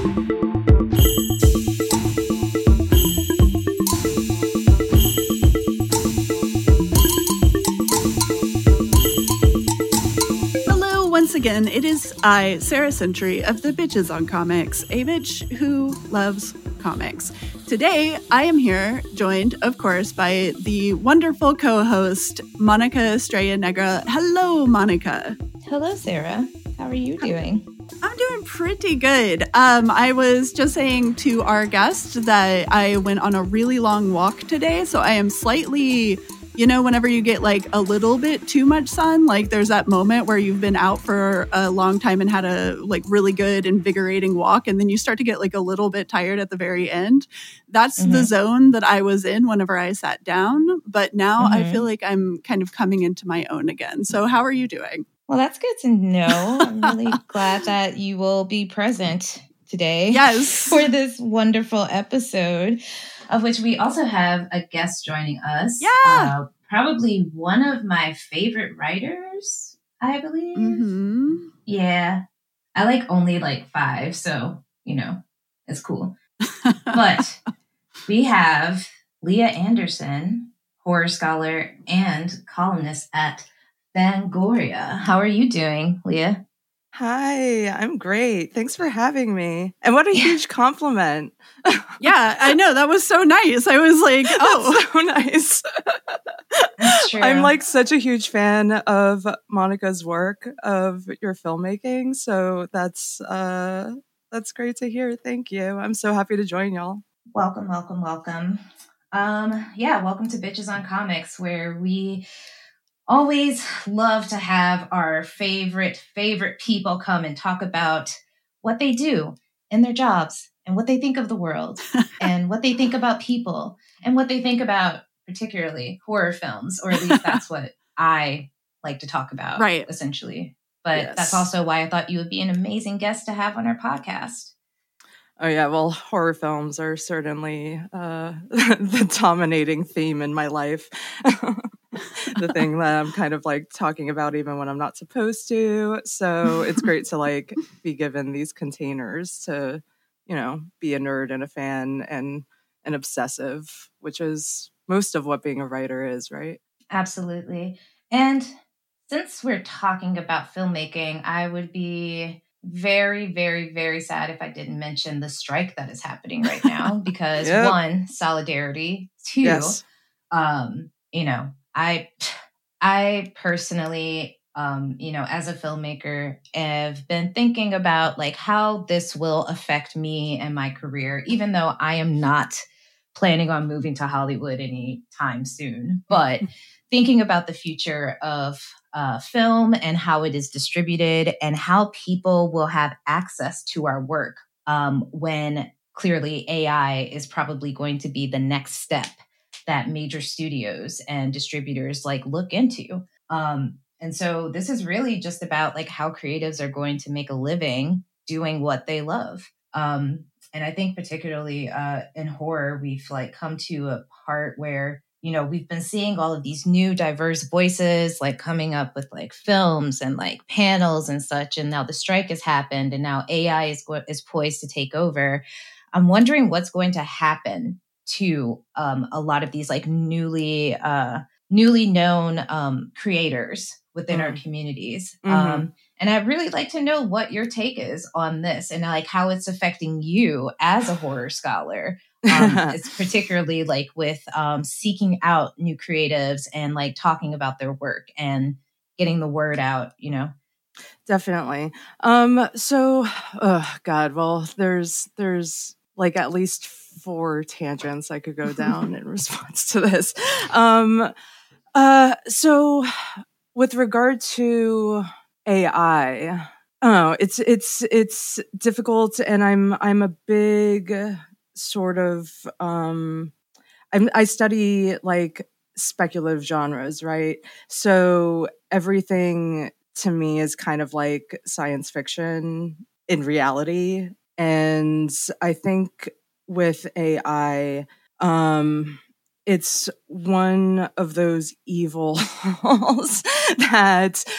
Once again, it is I, Sarah Sentry of the Bitches on Comics, a bitch who loves comics. Today, I am here, joined, of course, by the wonderful co-host, Monica Estrella Negra. Hello, Monica. Hello, Sarah. How are you doing? I'm doing pretty good. I was just saying to our guest that I went on a really long walk today, so I am slightly... You know, whenever you get like a little bit too much sun, like there's that moment where you've been out for a long time and had a like really good invigorating walk, and then you start to get like a little bit tired at the very end. That's the zone that I was in whenever I sat down. But now I feel like I'm kind of coming into my own again. So how are you doing? Well, that's good to know. I'm really glad that you will be present today. Yes. For this wonderful episode, of which we also have a guest joining us. Yeah. Probably one of my favorite writers, I believe. Mm-hmm. Yeah. I like only like 5, so, you know, it's cool. But we have Leah Anderson, horror scholar and columnist at Fangoria. How are you doing, Leah? Hi, I'm great. Thanks for having me. And what a huge compliment. Yeah, I know. That was so nice. I was like, oh, so nice. That's true. I'm like such a huge fan of Monica's work, of your filmmaking. So that's great to hear. Thank you. I'm so happy to join y'all. Welcome. Welcome to Bitches on Comics, where we always love to have our favorite people come and talk about what they do in their jobs and what they think of the world and what they think about people and what they think about particularly horror films, or at least that's what I like to talk about, right? Essentially. But That's also why I thought you would be an amazing guest to have on our podcast. Oh, yeah. Well, horror films are certainly the dominating theme in my life. The thing that I'm kind of like talking about even when I'm not supposed to. So it's great to like be given these containers to, you know, be a nerd and a fan and an obsessive, which is most of what being a writer is, right? Absolutely. And since we're talking about filmmaking, I would be very, very, very sad if I didn't mention the strike that is happening right now, because one, solidarity, 2, you know, I personally, as a filmmaker, have been thinking about like how this will affect me and my career, even though I am not planning on moving to Hollywood anytime soon, but thinking about the future of film and how it is distributed and how people will have access to our work when clearly AI is probably going to be the next step that major studios and distributors like look into. And so this is really just about like how creatives are going to make a living doing what they love. And I think particularly in horror, we've like come to a part where, you know, we've been seeing all of these new diverse voices like coming up with like films and like panels and such. And now the strike has happened and now AI is poised to take over. I'm wondering what's going to happen to a lot of these like newly known creators within our communities. And I'd really like to know what your take is on this and like how it's affecting you as a horror scholar. It's particularly like with seeking out new creatives and like talking about their work and getting the word out, you know? Definitely. Well, there's like at least 4 tangents I could go down in response to this. So with regard to AI, it's difficult, and I'm a big sort of I study like speculative genres, right? So everything to me is kind of like science fiction in reality, and I think with AI, it's one of those evils that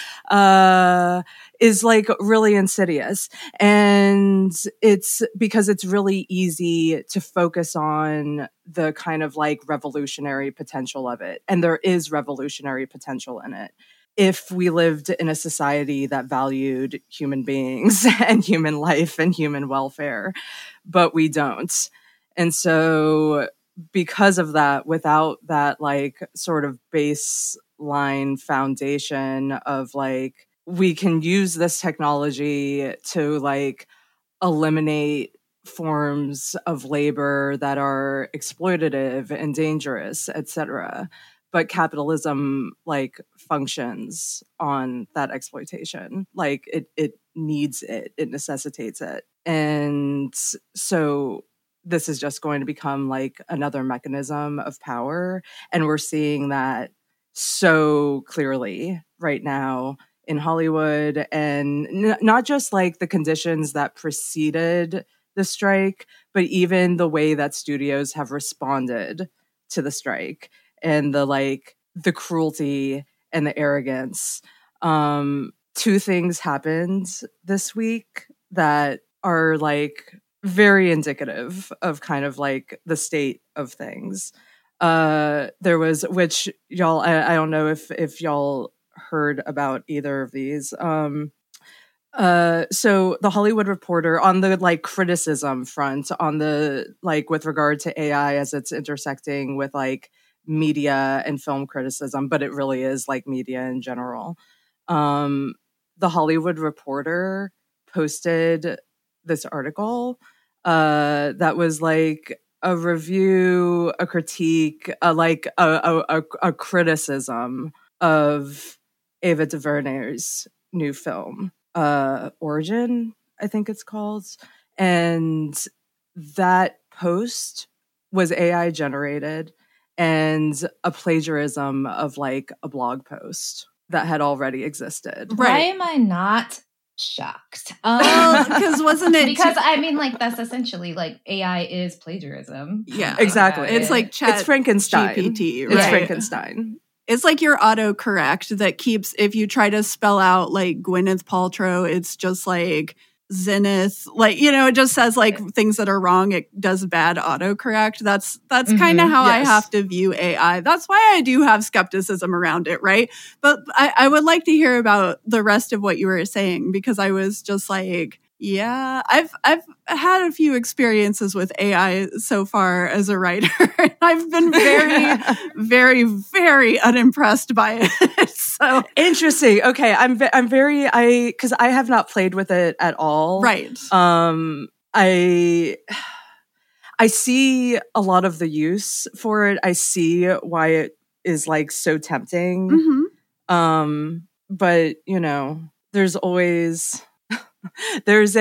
is like really insidious. And it's because it's really easy to focus on the kind of like revolutionary potential of it. And there is revolutionary potential in it. If we lived in a society that valued human beings and human life and human welfare, but we don't. And so because of that, without that like sort of baseline foundation of like, we can use this technology to like eliminate forms of labor that are exploitative and dangerous, etc. But capitalism like functions on that exploitation. Like it needs it, it necessitates it. And so this is just going to become like another mechanism of power. And we're seeing that so clearly right now in Hollywood, and not just like the conditions that preceded the strike, but even the way that studios have responded to the strike and the cruelty and the arrogance. Two things happened this week that are like very indicative of kind of like the state of things. There was, which y'all, I don't know if y'all heard about either of these. So the Hollywood Reporter, on the like criticism front, on the like with regard to AI as it's intersecting with like media and film criticism, but it really is like media in general. The Hollywood Reporter posted this article that was like a review, a critique, a criticism of Ava DuVernay's new film, Origin, I think it's called. And that post was AI generated and a plagiarism of like a blog post that had already existed. Right. Why am I not shocked? Because wasn't it? Because I mean, like that's essentially like AI is plagiarism. Yeah, exactly. It's like it's Frankenstein. GPT, right? It's Frankenstein. It's like your autocorrect that keeps, if you try to spell out like Gwyneth Paltrow, it's just like Zenith, like, you know, it just says like things that are wrong. It does bad autocorrect. That's kind of how I have to view AI. That's why I do have skepticism around it, right? But I would like to hear about the rest of what you were saying, because I was just like, yeah, I've had a few experiences with AI so far as a writer. I've been very, very, very unimpressed by it. So interesting. Okay, I'm very because I have not played with it at all. Right. I see a lot of the use for it. I see why it is like so tempting. Mm-hmm. But you know, there's always. There's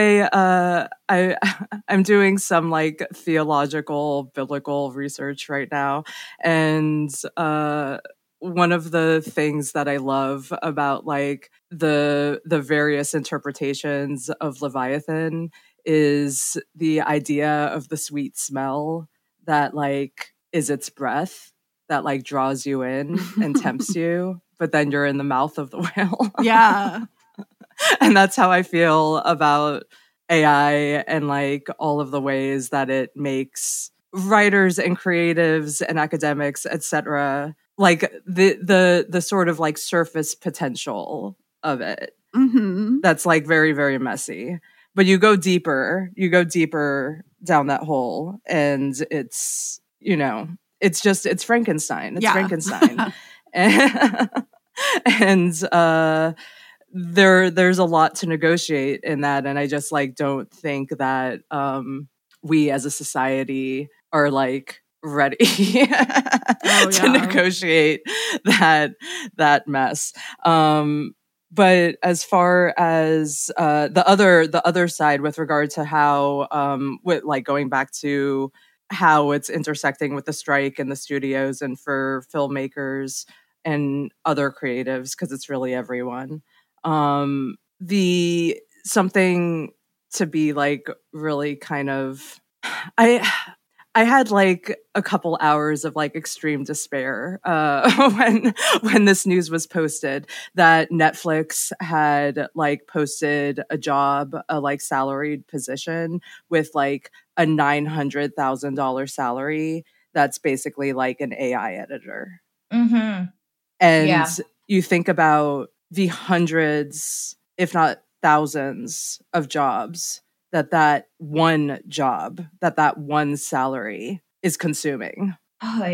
I'm doing some like theological, biblical research right now. And one of the things that I love about like the various interpretations of Leviathan is the idea of the sweet smell that like is its breath that like draws you in and tempts you, but then you're in the mouth of the whale. Yeah. And that's how I feel about AI and like all of the ways that it makes writers and creatives and academics, etc., like the sort of like surface potential of it. Mm-hmm. That's like very, very messy. But you go deeper down that hole, and it's, you know, it's Frankenstein. It's Frankenstein. And there's a lot to negotiate in that, and I just like don't think that we as a society are like ready to negotiate that mess. But as far as the other side with regard to how with like going back to how it's intersecting with the strike and the studios and for filmmakers and other creatives, because it's really everyone. The something to be like really kind of, I had like a couple hours of like extreme despair when this news was posted that Netflix had like posted a job, a like salaried position with like a $900,000 salary. That's basically like an AI editor. Mm-hmm. And Yeah. you think about the hundreds, if not thousands of jobs that one job, that one salary is consuming. Oh,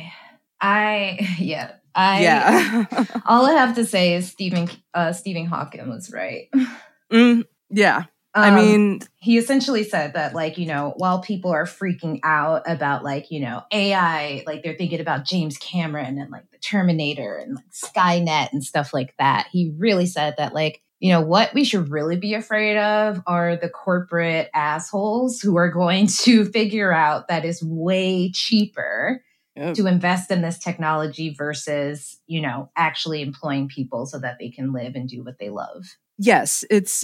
yeah. All I have to say is Stephen Hawking was right. Yeah. I mean, he essentially said that, like, while people are freaking out about, like, AI, like they're thinking about James Cameron and like the Terminator and like Skynet and stuff like that. He really said that, like, what we should really be afraid of are the corporate assholes who are going to figure out that is way cheaper to invest in this technology versus, actually employing people so that they can live and do what they love. Yes, it's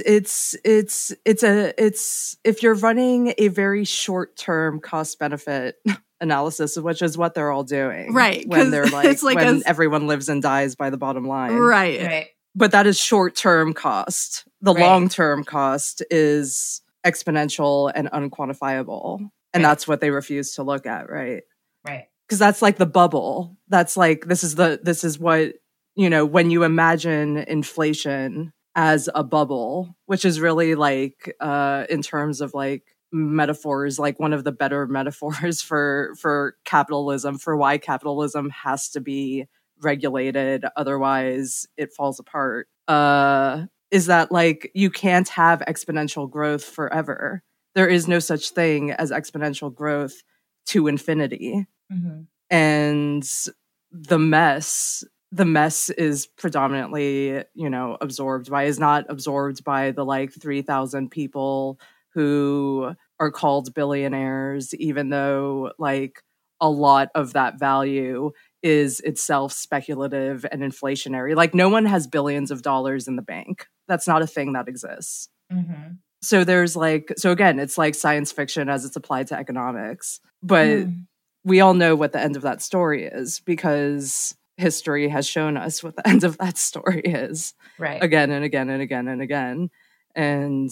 if you're running a very short-term cost benefit analysis, which is what they're all doing, right? When they're like when everyone lives and dies by the bottom line, right. But that is short-term cost. The long-term cost is exponential and unquantifiable, and that's what they refuse to look at, right? Right. Because that's like the bubble. That's like this is what when you imagine inflation as a bubble, which is really like in terms of like metaphors, like one of the better metaphors for capitalism, for why capitalism has to be regulated, otherwise it falls apart, is that like you can't have exponential growth forever. There is no such thing as exponential growth to infinity. Mm-hmm. And the mess is predominantly, is not absorbed by the like 3,000 people who are called billionaires, even though like a lot of that value is itself speculative and inflationary. Like no one has billions of dollars in the bank. That's not a thing that exists. Mm-hmm. So there's like, so again, it's like science fiction as it's applied to economics, but we all know what the end of that story is because history has shown us what the end of that story is, right? Again and again and again and again. And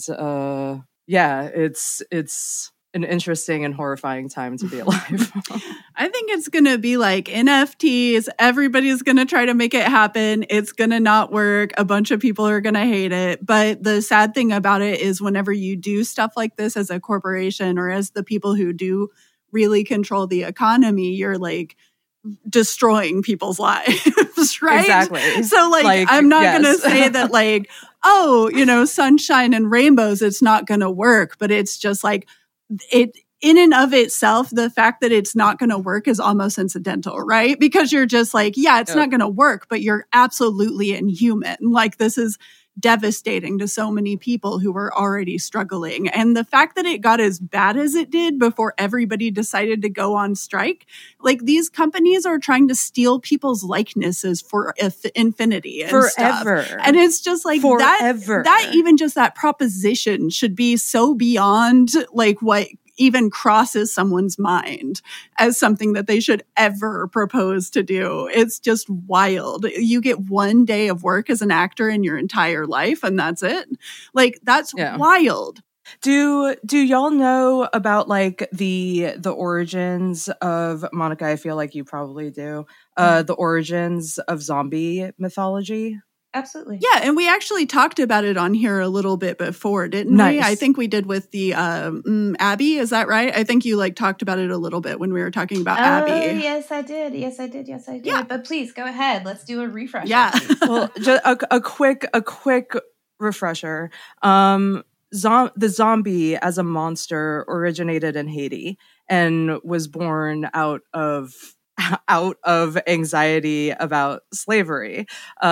it's an interesting and horrifying time to be alive. I think it's going to be like NFTs. Everybody's going to try to make it happen. It's going to not work. A bunch of people are going to hate it. But the sad thing about it is whenever you do stuff like this as a corporation or as the people who do really control the economy, you're like destroying people's lives, right? Exactly. So like I'm not going to say that like, oh, sunshine and rainbows, it's not going to work. But it's just like it in and of itself, the fact that it's not going to work is almost incidental, right? Because you're just like, yeah, it's not going to work, but you're absolutely inhuman. Like this is devastating to so many people who were already struggling. And the fact that it got as bad as it did before everybody decided to go on strike, like these companies are trying to steal people's likenesses for infinity and forever. Stuff. And it's just like that even just that proposition should be so beyond like what even crosses someone's mind as something that they should ever propose to do. It's just wild. You get one day of work as an actor in your entire life and that's it. Like that's wild. Do y'all know about like the origins of Monica? I feel like you probably do. The origins of zombie mythology. Absolutely. Yeah, and we actually talked about it on here a little bit before, didn't we? I think we did with the Abby, is that right? I think you like talked about it a little bit when we were talking about Abby. Yes, I did. Yeah. But please go ahead. Let's do a refresh. Yeah. Well, just a quick refresher. The zombie as a monster originated in Haiti and was born out of anxiety about slavery.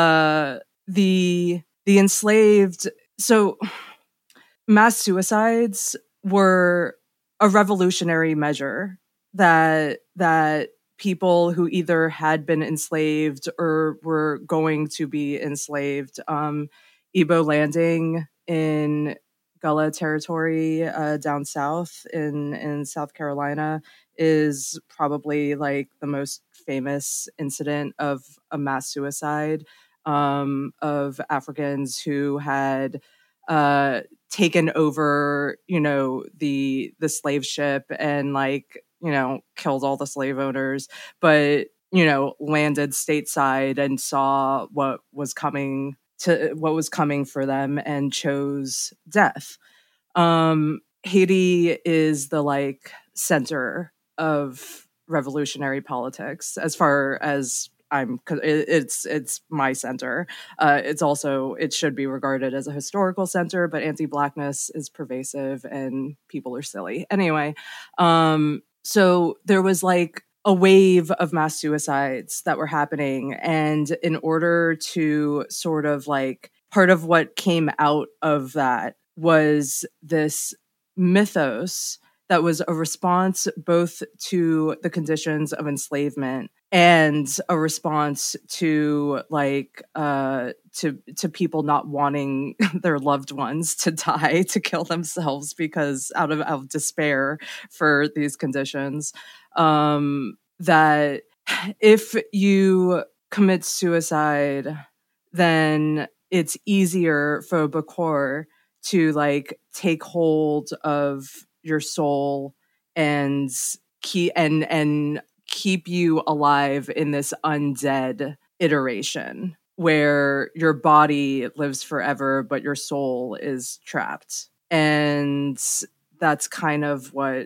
The enslaved, so mass suicides were a revolutionary measure that people who either had been enslaved or were going to be enslaved. Ebo Landing in Gullah territory down south in South Carolina is probably like the most famous incident of a mass suicide of Africans who had taken over, the slave ship and like, killed all the slave owners, but, landed stateside and saw what was coming for them and chose death. Haiti is the like center of revolutionary politics as far as it's my center. It should be regarded as a historical center, but anti-Blackness is pervasive and people are silly. Anyway, so there was like a wave of mass suicides that were happening. And in order to sort of like, part of what came out of that was this mythos that was a response both to the conditions of enslavement and a response to like to people not wanting their loved ones to die, to kill themselves because out of despair for these conditions. That if you commit suicide, then it's easier for Bokor to like take hold of your soul and keep you alive in this undead iteration where your body lives forever, but your soul is trapped. And that's kind of what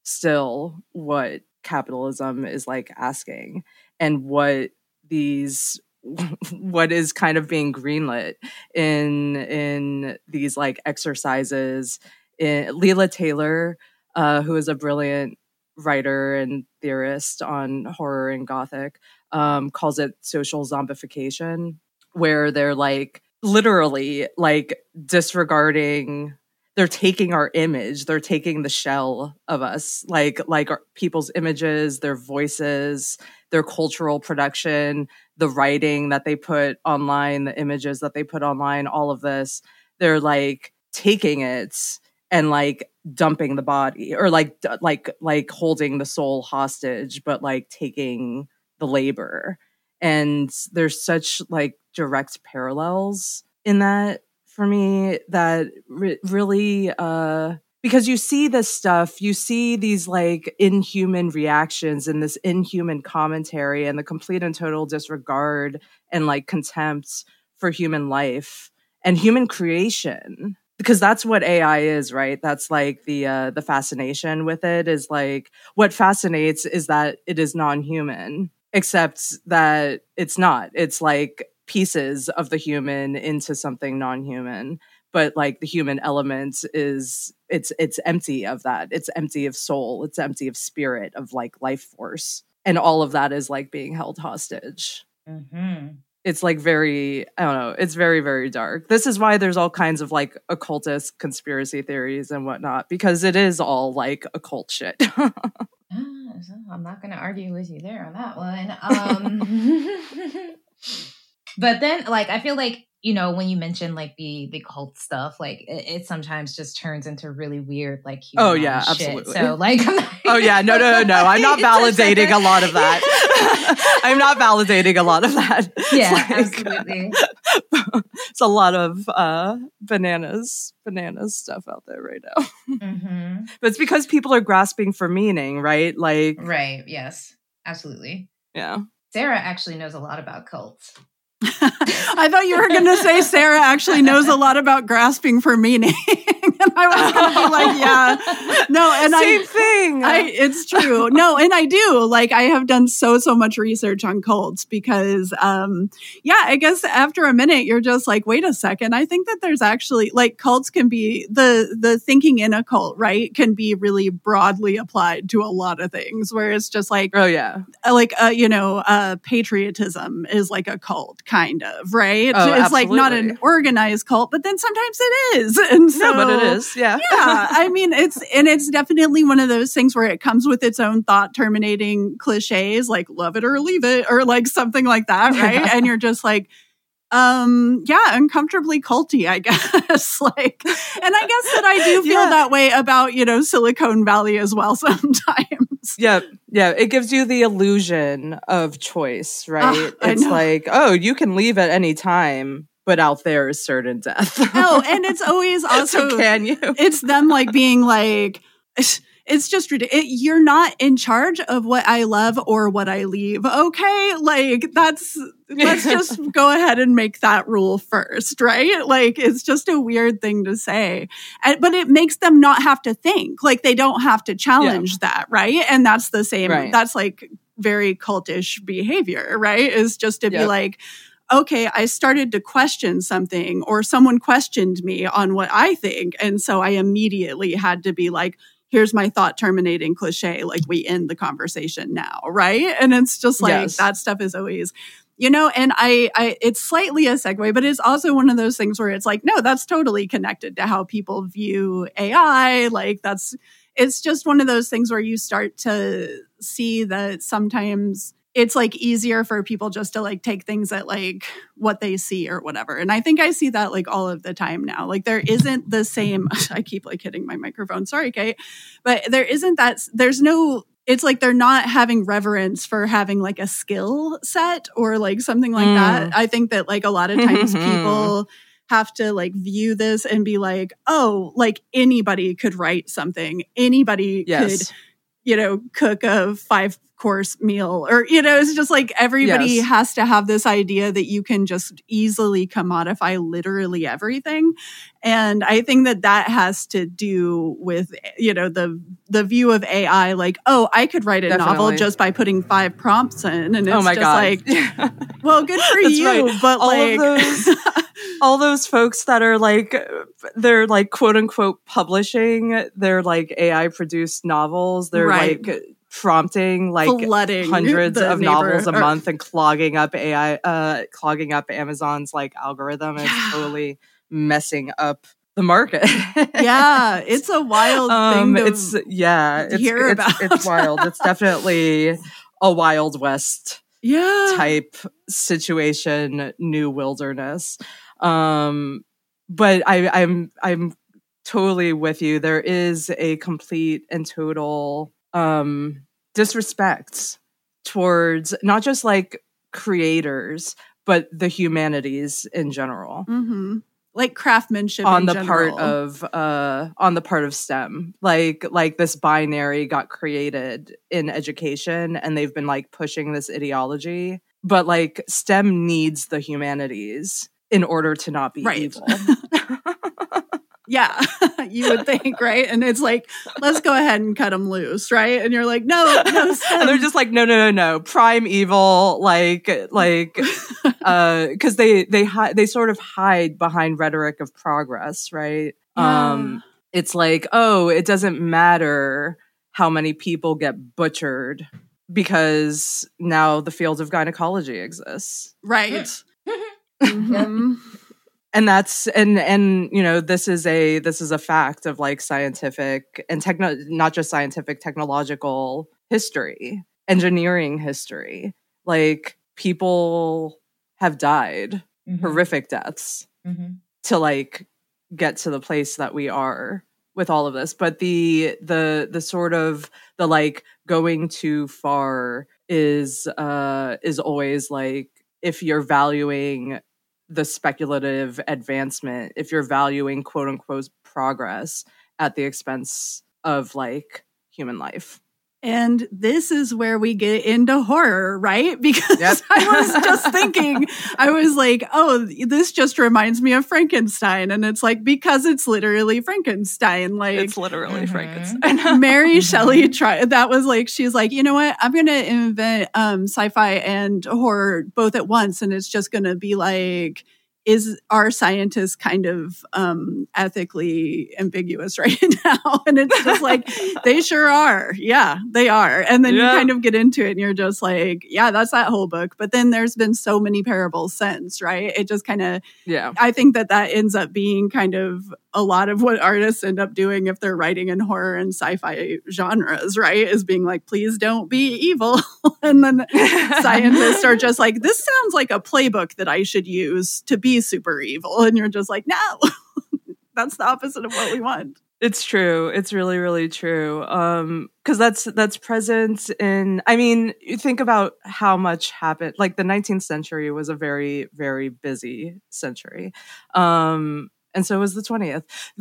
capitalism is like asking, and what is kind of being greenlit in these like exercises. Leila Taylor, who is a brilliant writer and theorist on horror and Gothic, calls it social zombification, where they're like literally like disregarding. They're taking our image. They're taking the shell of us, like our people's images, their voices, their cultural production, the writing that they put online, the images that they put online, all of this. They're like taking it and like dumping the body, or like holding the soul hostage, but like taking the labor. And there's such like direct parallels in that for me that really, because you see this stuff, you see these like inhuman reactions and this inhuman commentary and the complete and total disregard and like contempt for human life and human creation. Because that's what AI is, right? That's like the fascination with it is like, what fascinates is that it is non-human, except that it's not. It's like pieces of the human into something non-human, but like the human element is it's empty of that. It's empty of soul. It's empty of spirit, of like life force, and all of that is like being held hostage. Mm-hmm. It's like very, I don't know, it's very, very dark. This is why there's all kinds of like occultist conspiracy theories and whatnot, because it is all like occult shit. I'm not going to argue with you there on that one. But then, like, I feel like, when you mention like the cult stuff, like it sometimes just turns into really weird, like, oh yeah, shit. absolutely. So like, oh yeah, no, I'm not validating a lot of that. I'm not validating a lot of that. Yeah, like, absolutely. It's a lot of bananas stuff out there right now. Mm-hmm. But it's because people are grasping for meaning, right? Like, right. Yes, absolutely. Yeah. Sarah actually knows a lot about cults. I thought you were going to say Sarah actually knows a lot about grasping for meaning. And I was going to be like, yeah, no. And Same thing. It's true. No. And I do, like, I have done so much research on cults because, I guess after a minute, you're just like, wait a second. I think that there's actually like cults can be the thinking in a cult, right? Can be really broadly applied to a lot of things where it's just like, oh yeah. Like, patriotism is like a cult. Kind of, right? Oh, it's absolutely. like not an organized cult, but then sometimes it is. And so, no, but it is, yeah. Yeah, I mean, it's definitely one of those things where it comes with its own thought-terminating cliches, like love it or leave it, or like something like that, right? Yeah. And you're just like, uncomfortably culty, I guess. Like, and I guess that I do feel that way about, Silicon Valley as well sometimes. Yeah. It gives you the illusion of choice, right? It's like, oh, you can leave at any time, but out there is certain death. Oh, and it's always also, so can you? It's them like being like, it's just ridiculous. You're not in charge of what I love or what I leave. Okay. Like let's just go ahead and make that rule first. Right. Like it's just a weird thing to say, but it makes them not have to think. Like they don't have to challenge that. Right. And that's the same. Right. That's like very cultish behavior. Right. Is just to be like, okay, I started to question something or someone questioned me on what I think. And so I immediately had to be like, here's my thought terminating cliche, like we end the conversation now, right? And it's just like that stuff is always, and I it's slightly a segue, but it's also one of those things where it's like, no, that's totally connected to how people view AI. Like it's just one of those things where you start to see that sometimes it's like easier for people just to like take things at like what they see or whatever. And I think I see that like all of the time now. Like there isn't the same, I keep like hitting my microphone. Sorry, Kate. But there isn't that, there's no, it's like they're not having reverence for having like a skill set or like something like that. I think that like a lot of times people have to like view this and be like, oh, like anybody could write something. Anybody could, cook a 5-course meal or, it's just like everybody has to have this idea that you can just easily commodify literally everything. And I think that has to do with, the view of AI, like, oh, I could write a novel just by putting 5 prompts in. And it's just like, well, good for you. Right. But all those folks that are like, they're like quote unquote publishing their like AI produced novels. They're like prompting like flooding hundreds of novels a month and clogging up Amazon's like algorithm. It's totally messing up the market. It's a wild thing to hear about. It's wild. It's definitely a Wild West type situation, new wilderness. But I'm totally with you. There is a complete and total disrespect towards not just like creators, but the humanities in general. Mm-hmm. Like craftsmanship on the part of STEM. Like this binary got created in education and they've been like pushing this ideology. But like STEM needs the humanities in order to not be evil. Yeah, you would think, right? And it's like, let's go ahead and cut them loose, right? And you're like, no. And they're just like, no. Prime evil, because they sort of hide behind rhetoric of progress, right? Yeah. It's like, oh, it doesn't matter how many people get butchered because now the field of gynecology exists, right? Mm-hmm. And that's and this is a fact of like scientific and not just scientific, technological history, engineering history. Like people have died horrific deaths to like get to the place that we are with all of this. But the sort of the like going too far is always like, if you're valuing the speculative advancement, if you're valuing quote unquote progress at the expense of like human life. And this is where we get into horror, right? Because I was just thinking, I was like, oh, this just reminds me of Frankenstein. And it's like, because it's literally Frankenstein. Like, it's literally Frankenstein. Mary Shelley tried, that was like, she's like, you know what? I'm going to invent sci-fi and horror both at once. And it's just going to be like, are scientists kind of ethically ambiguous right now? And it's just like, they sure are. Yeah, they are. And then you kind of get into it and you're just like, yeah, that's that whole book. But then there's been so many parables since, right? It just kind of, I think that ends up being kind of a lot of what artists end up doing if they're writing in horror and sci-fi genres, right? Is being like, please don't be evil. And then scientists are just like, this sounds like a playbook that I should use to be super evil. And you're just like, no, that's the opposite of what we want. It's true. It's really, really true. Because that's present in, I mean, you think about how much happened. Like the 19th century was a very, very busy century. And so was the 20th.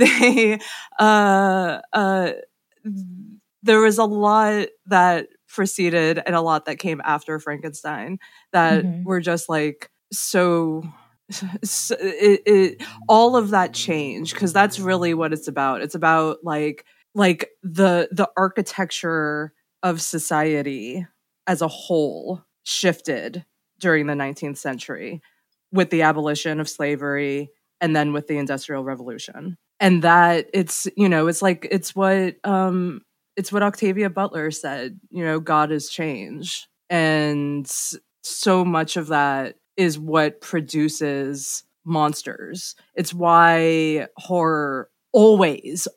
There was a lot that preceded and a lot that came after Frankenstein that were just like so all of that change, because that's really what it's about. It's about like the architecture of society as a whole shifted during the 19th century with the abolition of slavery and then with the Industrial Revolution. And that it's what Octavia Butler said, God is change. And so much of that is what produces monsters. It's why horror always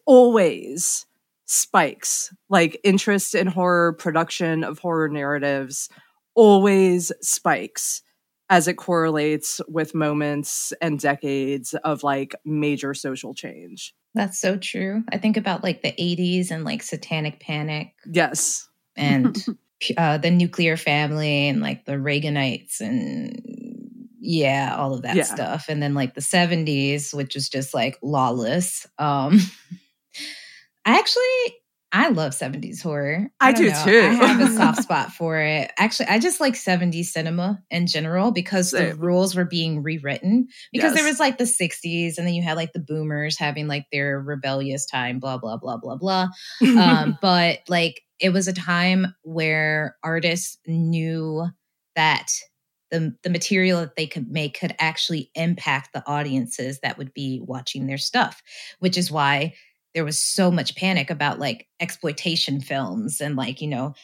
spikes. Like interest in horror, production of horror narratives always spikes as it correlates with moments and decades of like major social change. That's so true. I think about like the 80s and like Satanic Panic. Yes. And the nuclear family and like the Reaganites and all of that stuff. And then like the 70s, which is just like lawless. I love 70s horror. I do too. I have a soft spot for it. Actually, I just like 70s cinema in general because the rules were being rewritten. Because there was like the 60s and then you had like the boomers having like their rebellious time, blah, blah, blah, blah, blah. But like it was a time where artists knew that the material that they could make could actually impact the audiences that would be watching their stuff, which is why there was so much panic about like exploitation films and like,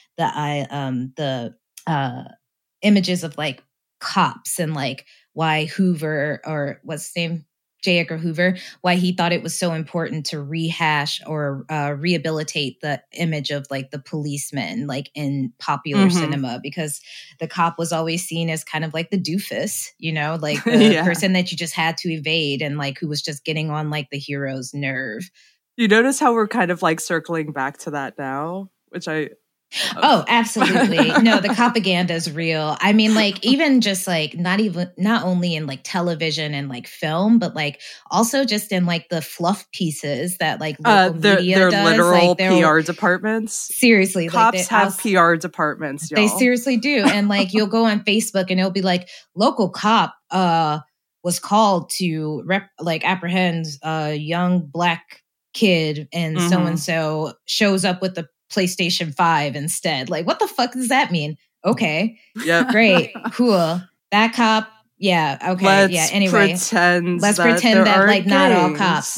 the images of like cops and like why Hoover, or what's his name? J. Edgar Hoover, why he thought it was so important to rehash or rehabilitate the image of like the policeman, like in popular cinema, because the cop was always seen as kind of like the doofus, like the person that you just had to evade and like who was just getting on like the hero's nerve. You notice how we're kind of like circling back to that now, which I... Oh, absolutely. No, the propaganda is real. I mean, like, even just like, not only in like television and like film, but like also just in like the fluff pieces that like local media they're does. Literal like, PR departments. Seriously. Cops have PR departments, y'all. They seriously do. And like, you'll go on Facebook and it'll be like, local cop was called to apprehend a young Black kid and so-and-so shows up with the PlayStation 5 instead. Like, what the fuck does that mean? Okay. Yeah. Great. Cool. That cop. Yeah. Okay. Anyway, let's pretend that like not all cops.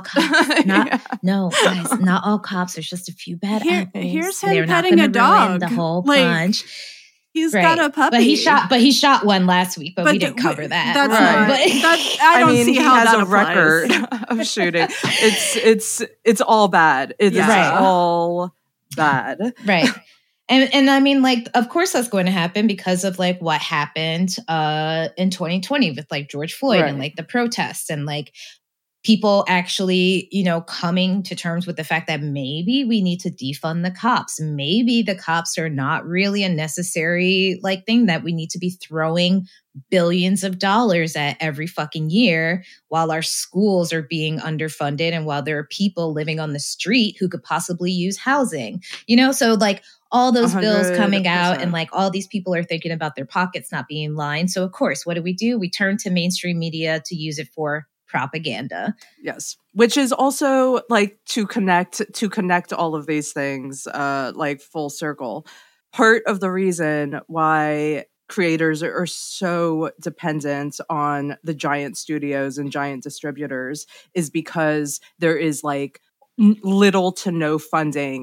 No, guys, not all cops. There's just a few bad apples. Here's him petting a dog. The whole bunch. He's got a puppy. But he shot one last week, but we didn't cover that. That's right. I don't see how he has that a record of shooting. It's all bad. It's all bad. Right. And I mean, like, of course that's going to happen because of like what happened in 2020 with like George Floyd and like the protests and like people actually, coming to terms with the fact that maybe we need to defund the cops. Maybe the cops are not really a necessary like thing that we need to be throwing billions of dollars at every fucking year while our schools are being underfunded and while there are people living on the street who could possibly use housing, so like all those bills coming out and like all these people are thinking about their pockets not being lined. So of course, what do? We turn to mainstream media to use it for propaganda. Yes. Which is also like to connect all of these things like full circle. Part of the reason why creators are so dependent on the giant studios and giant distributors is because there is like little to no funding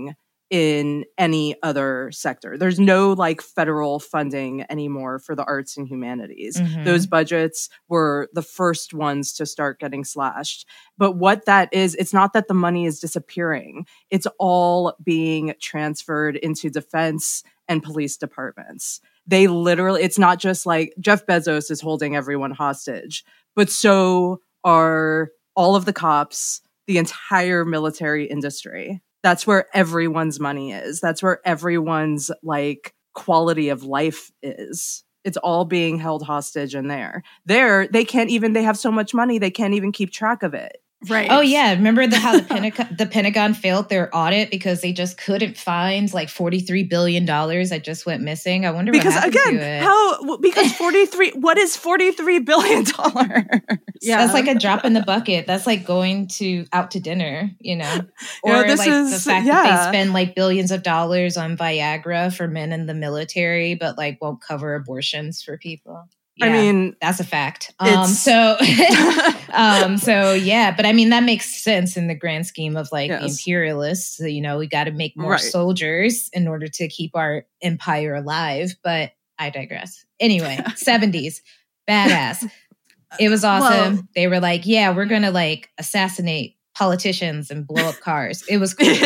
in any other sector. There's no like federal funding anymore for the arts and humanities. Those budgets were the first ones to start getting slashed. But what that is, it's not that the money is disappearing. It's all being transferred into defense and police departments. They literally, it's not just like Jeff Bezos is holding everyone hostage, but so are all of the cops, the entire military industry. That's where everyone's money is. That's where everyone's like quality of life is. It's all being held hostage in there. They can't even, they have so much money, they can't even keep track of it. Right. Oh yeah, remember how the Pentagon failed their audit because they just couldn't find like $43 billion that just went missing. I wonder because what happened again, to it. Because 43. What is $43 billion? Yeah, that's like a drop in the bucket. That's like going out to dinner, you know, or the fact that they spend like billions of dollars on Viagra for men in the military, but like won't cover abortions for people. Yeah, I mean, that's a fact. So yeah, but I mean, that makes sense in the grand scheme of like the imperialists. You know, we got to make more soldiers in order to keep our empire alive. But I digress. Anyway, 70s, badass. It was awesome. Well, they were like, yeah, we're going to like assassinate politicians and blow up cars. It was cool.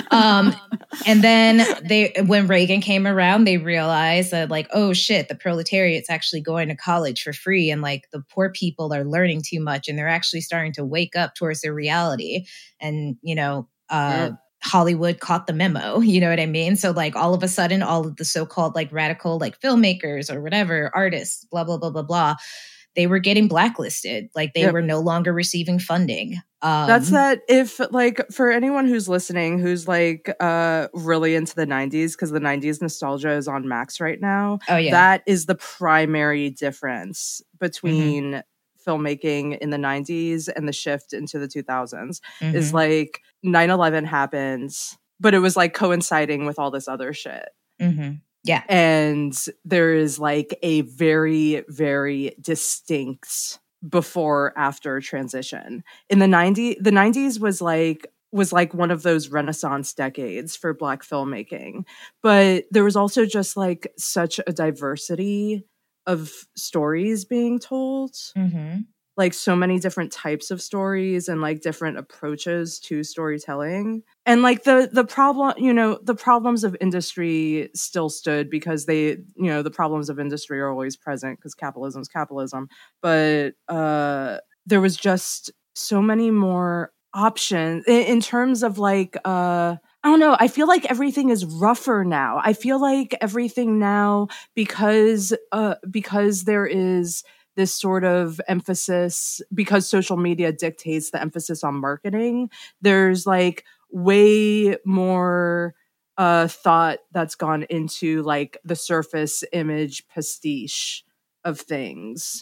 And then when Reagan came around, they realized that like, oh shit, the proletariat's actually going to college for free. And like the poor people are learning too much and they're actually starting to wake up towards their reality. And, you know, Hollywood caught the memo, you know what I mean? So like all of a sudden, all of the so-called like radical, like filmmakers or whatever, artists, blah, blah, blah, blah, blah, they were getting blacklisted. Like they were no longer receiving funding. That's that. If like for anyone who's listening, who's like really into the 90s, because the 90s nostalgia is on max right now. Oh yeah, that is the primary difference between filmmaking in the 90s and the shift into the 2000s. Is like 9/11 happens, but it was like coinciding with all this other shit. Yeah. And there is like a very, very distinct before after transition. In the 90s was like one of those Renaissance decades for Black filmmaking. But there was also just like such a diversity of stories being told. Like so many different types of stories and like different approaches to storytelling. And like the problem, you know, the problems of industry still stood because the problems of industry are always present because capitalism is capitalism. But there was just so many more options in terms of like, I don't know. I feel like everything is rougher now. I feel like everything now because there is this sort of emphasis, because social media dictates the emphasis on marketing, there's like way more thought that's gone into like the surface image pastiche of things.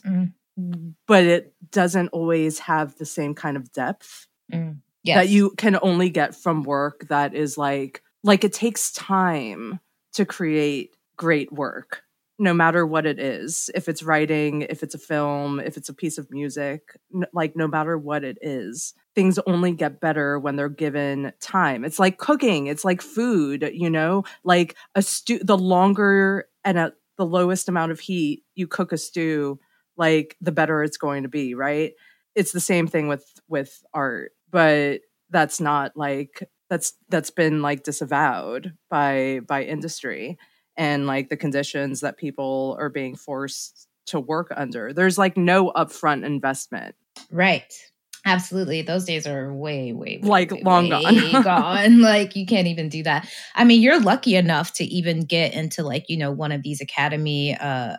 But it doesn't always have the same kind of depth that you can only get from work that is like it takes time to create great work. No matter what it is, if it's writing, if it's a film, if it's a piece of music, like no matter what it is, things only get better when they're given time. It's like cooking. It's like food, you know, like a stew, the longer and at the lowest amount of heat you cook a stew, like the better it's going to be, right? It's the same thing with art, but that's not like, that's been like disavowed by industry. And like the conditions that people are being forced to work under. There's like no upfront investment. Right. Absolutely. Those days are way long gone. Like you can't even do that. I mean, you're lucky enough to even get into like, you know, one of these Academy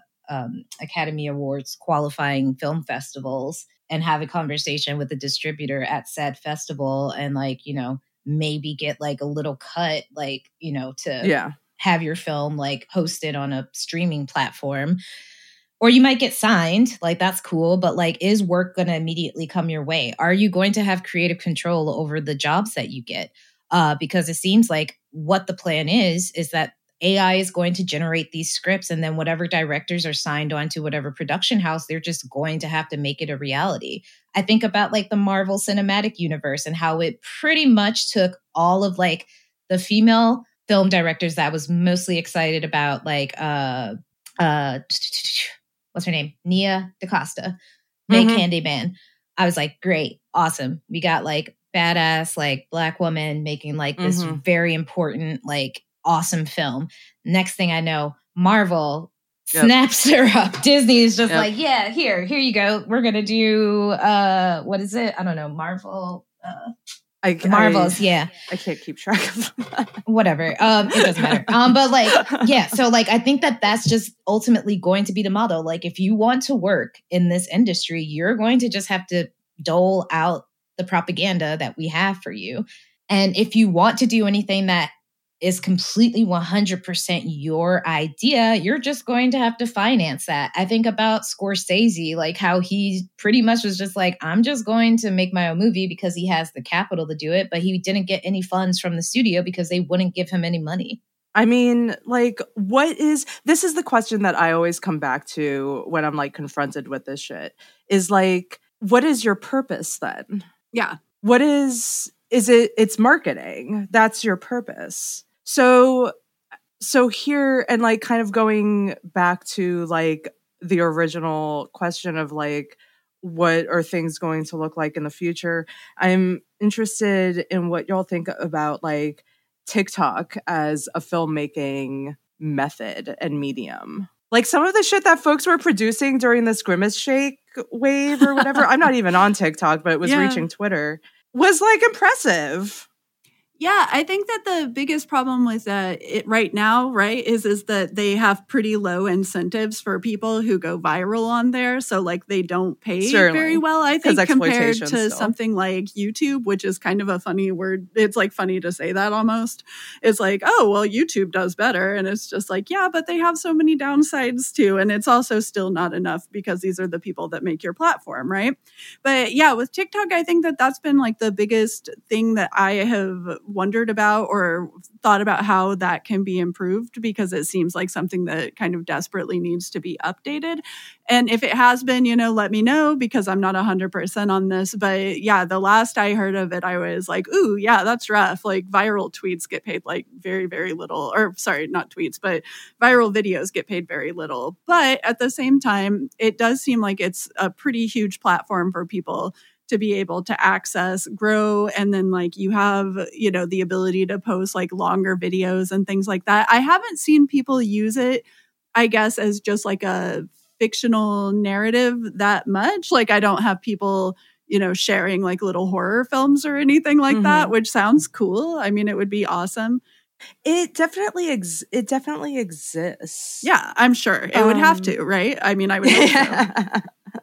Awards qualifying film festivals and have a conversation with the distributor at said festival and like, you know, maybe get like a little cut, like, you know, to have your film like hosted on a streaming platform, or you might get signed. Like that's cool. But like, is work going to immediately come your way? Are you going to have creative control over the jobs that you get? Because it seems like what the plan is that AI is going to generate these scripts, and then whatever directors are signed on to whatever production house, they're just going to have to make it a reality. I think about like the Marvel Cinematic Universe and how it pretty much took all of like the female film directors that I was mostly excited about, like what's her name? Nia DaCosta, make Candyman. I was like, great, awesome. We got like badass, like Black woman making like this very important, like awesome film. Next thing I know, Marvel snaps her up. Disney is just like, yeah, here you go. We're gonna do what is it? I don't know, Marvel. Marvels, I can't keep track of that. Whatever. It doesn't matter. But like, yeah. So like, I think that that's just ultimately going to be the model. Like, if you want to work in this industry, you're going to just have to dole out the propaganda that we have for you. And if you want to do anything that is completely 100% your idea, you're just going to have to finance that. I think about Scorsese, like how he pretty much was just like, I'm just going to make my own movie because he has the capital to do it, but he didn't get any funds from the studio because they wouldn't give him any money. I mean, like, this is the question that I always come back to when I'm like confronted with this shit, is like, what is your purpose then? Yeah. What is it? It's marketing. That's your purpose. So here, and like kind of going back to like the original question of like, what are things going to look like in the future? I'm interested in what y'all think about like TikTok as a filmmaking method and medium. Like some of the shit that folks were producing during this Grimace Shake wave or whatever, I'm not even on TikTok, but it was reaching Twitter, was like impressive. Yeah, I think that the biggest problem with it right now, right, is that they have pretty low incentives for people who go viral on there. So, like, they don't pay very well, I think, compared to something like YouTube, which is kind of a funny word. It's, like, funny to say that almost. It's like, oh, well, YouTube does better. And it's just like, yeah, but they have so many downsides, too. And it's also still not enough because these are the people that make your platform, right? But, yeah, with TikTok, I think that that's been, like, the biggest thing that I have wondered about or thought about how that can be improved, because it seems like something that kind of desperately needs to be updated. And if it has been, let me know, because I'm not 100% on this. But yeah, the last I heard of it, I was like, ooh, yeah, that's rough. Like viral tweets get paid like very, very little, or sorry, not tweets, but viral videos get paid very little. But at the same time, it does seem like it's a pretty huge platform for people to be able to access, grow, and then like you have, the ability to post like longer videos and things like that. I haven't seen people use it, I guess, as just like a fictional narrative that much. Like I don't have people, sharing like little horror films or anything like that, which sounds cool. I mean, it would be awesome. It definitely exists. Yeah, I'm sure it would have to, right? I mean, I would hope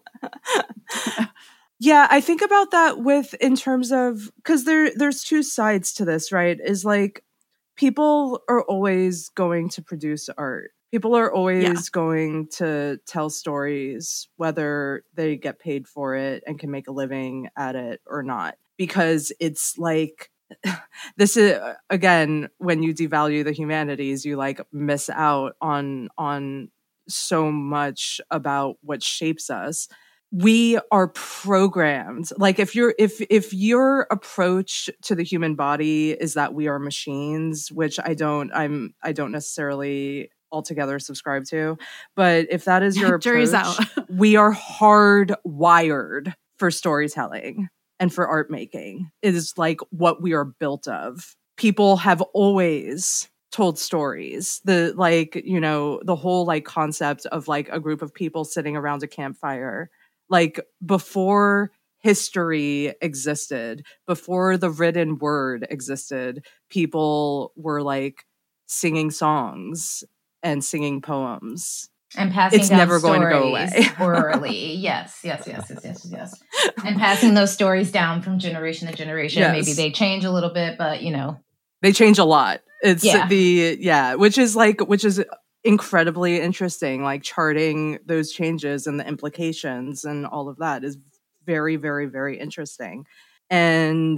so. Yeah, I think about that in terms of, because there's two sides to this, right? Is like people are always going to produce art. People are always going to tell stories, whether they get paid for it and can make a living at it or not. Because it's like, this is, again, when you devalue the humanities, you like miss out on so much about what shapes us. We are programmed. Like if your approach to the human body is that we are machines, which I don't necessarily altogether subscribe to, but if that is your approach, we are hardwired for storytelling and for art making. It is like what we are built of. People have always told stories. The whole like concept of like a group of people sitting around a campfire. Like before history existed, before the written word existed, people were like singing songs and singing poems. And passing it's down never stories going to go away. orally. Yes. And passing those stories down from generation to generation. Yes. Maybe they change a little bit, but they change a lot. It's which is incredibly interesting. Like charting those changes and the implications and all of that is very, very, very interesting. And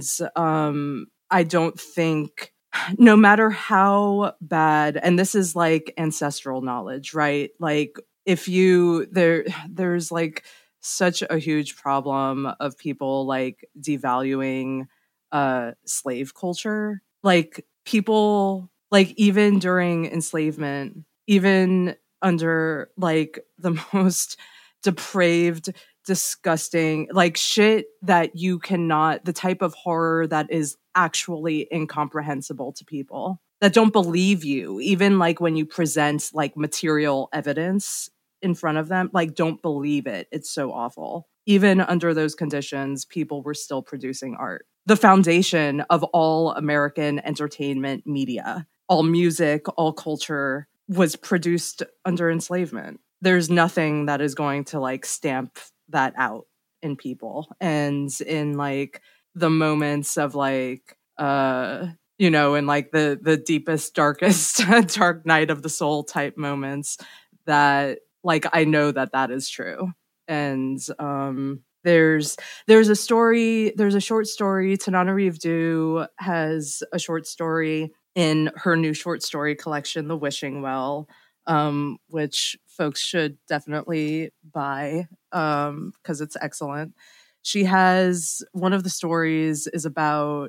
I don't think, no matter how bad, and this is like ancestral knowledge, right? Like if there's like such a huge problem of people like devaluing slave culture. Like people, like, even during enslavement, even under like the most depraved, disgusting, like shit that you cannot, the type of horror that is actually incomprehensible to people that don't believe you, even like when you present like material evidence in front of them, like don't believe it. It's so awful. Even under those conditions, people were still producing art. The foundation of all American entertainment media, all music, all culture was produced under enslavement. There's nothing that is going to like stamp that out in people. And in like the moments of like, you know, in like the deepest, darkest, dark night of the soul type moments, that like, I know that that is true. And there's a story, there's a short story. Tananarive Due has a short story in her new short story collection, The Wishing Well, which folks should definitely buy because it's excellent. She has, one of the stories is about,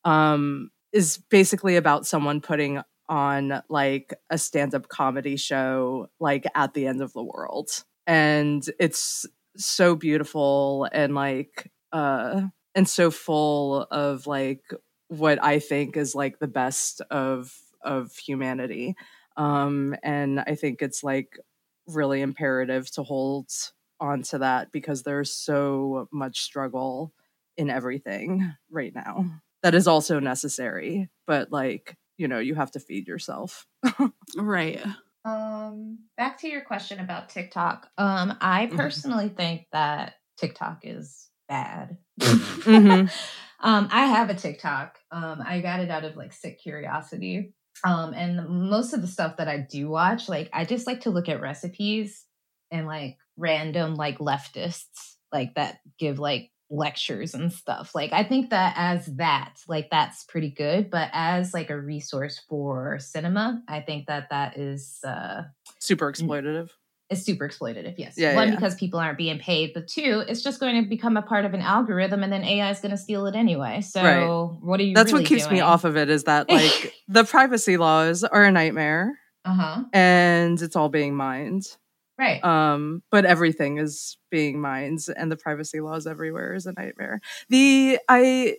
is basically about someone putting on like a stand-up comedy show like at the end of the world. And it's so beautiful and like and so full of like what I think is like the best of humanity. And I think it's like really imperative to hold on to that because there's so much struggle in everything right now that is also necessary, but like, you know, you have to feed yourself. Right. Back to your question about TikTok. I personally think that TikTok is bad. Mm-hmm. I have a TikTok. I got it out of like sick curiosity. And most of the stuff that I do watch, like I just like to look at recipes and like random like leftists like that give like lectures and stuff. Like I think that as that, like that's pretty good, but as like a resource for cinema, I think that that is super exploitative. It's super exploitative, yes. Yeah, One, yeah. because people aren't being paid, but two, it's just going to become a part of an algorithm and then AI is going to steal it anyway. So Right. What are you That's really what keeps doing? me off of it is that like the privacy laws are a nightmare. Uh-huh. And it's all being mined. Right. But everything is being mined and the privacy laws everywhere is a nightmare. I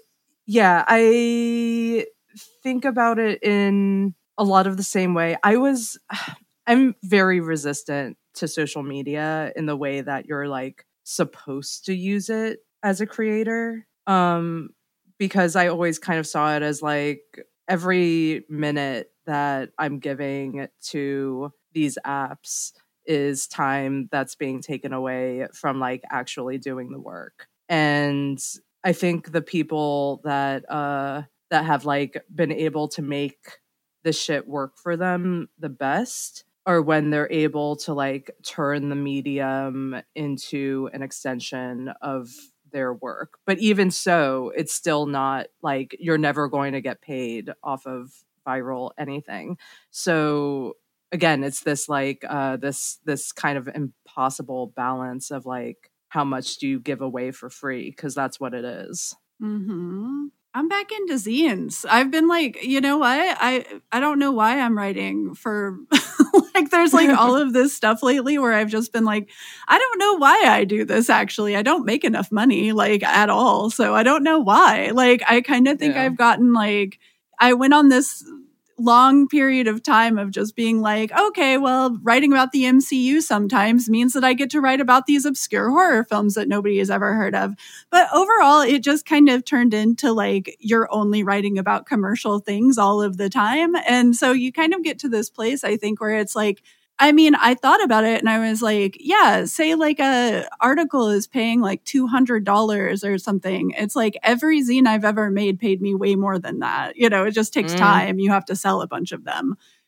think about it in a lot of the same way. I'm very resistant to social media in the way that you're like supposed to use it as a creator. Because I always kind of saw it as like every minute that I'm giving to these apps is time that's being taken away from like actually doing the work. And I think the people that have like been able to make this shit work for them the best are when they're able to like turn the medium into an extension of their work. But even so, it's still not like you're never going to get paid off of viral anything. So again, it's this like this kind of impossible balance of like how much do you give away for free, because that's what it is. Mm-hmm. I'm back into zines. I've been like, you know what? I don't know why I'm writing for like there's like all of this stuff lately where I've just been like, I don't know why I do this actually. I don't make enough money like at all. So I don't know why. Like I kind of think I've gotten like I went on this long period of time of just being like, okay, well, writing about the MCU sometimes means that I get to write about these obscure horror films that nobody has ever heard of. But overall, it just kind of turned into like, you're only writing about commercial things all of the time. And so you kind of get to this place, I think, where it's like, I mean, I thought about it and I was like, yeah, say like a article is paying like $200 or something. It's like every zine I've ever made paid me way more than that. You know, it just takes time. You have to sell a bunch of them.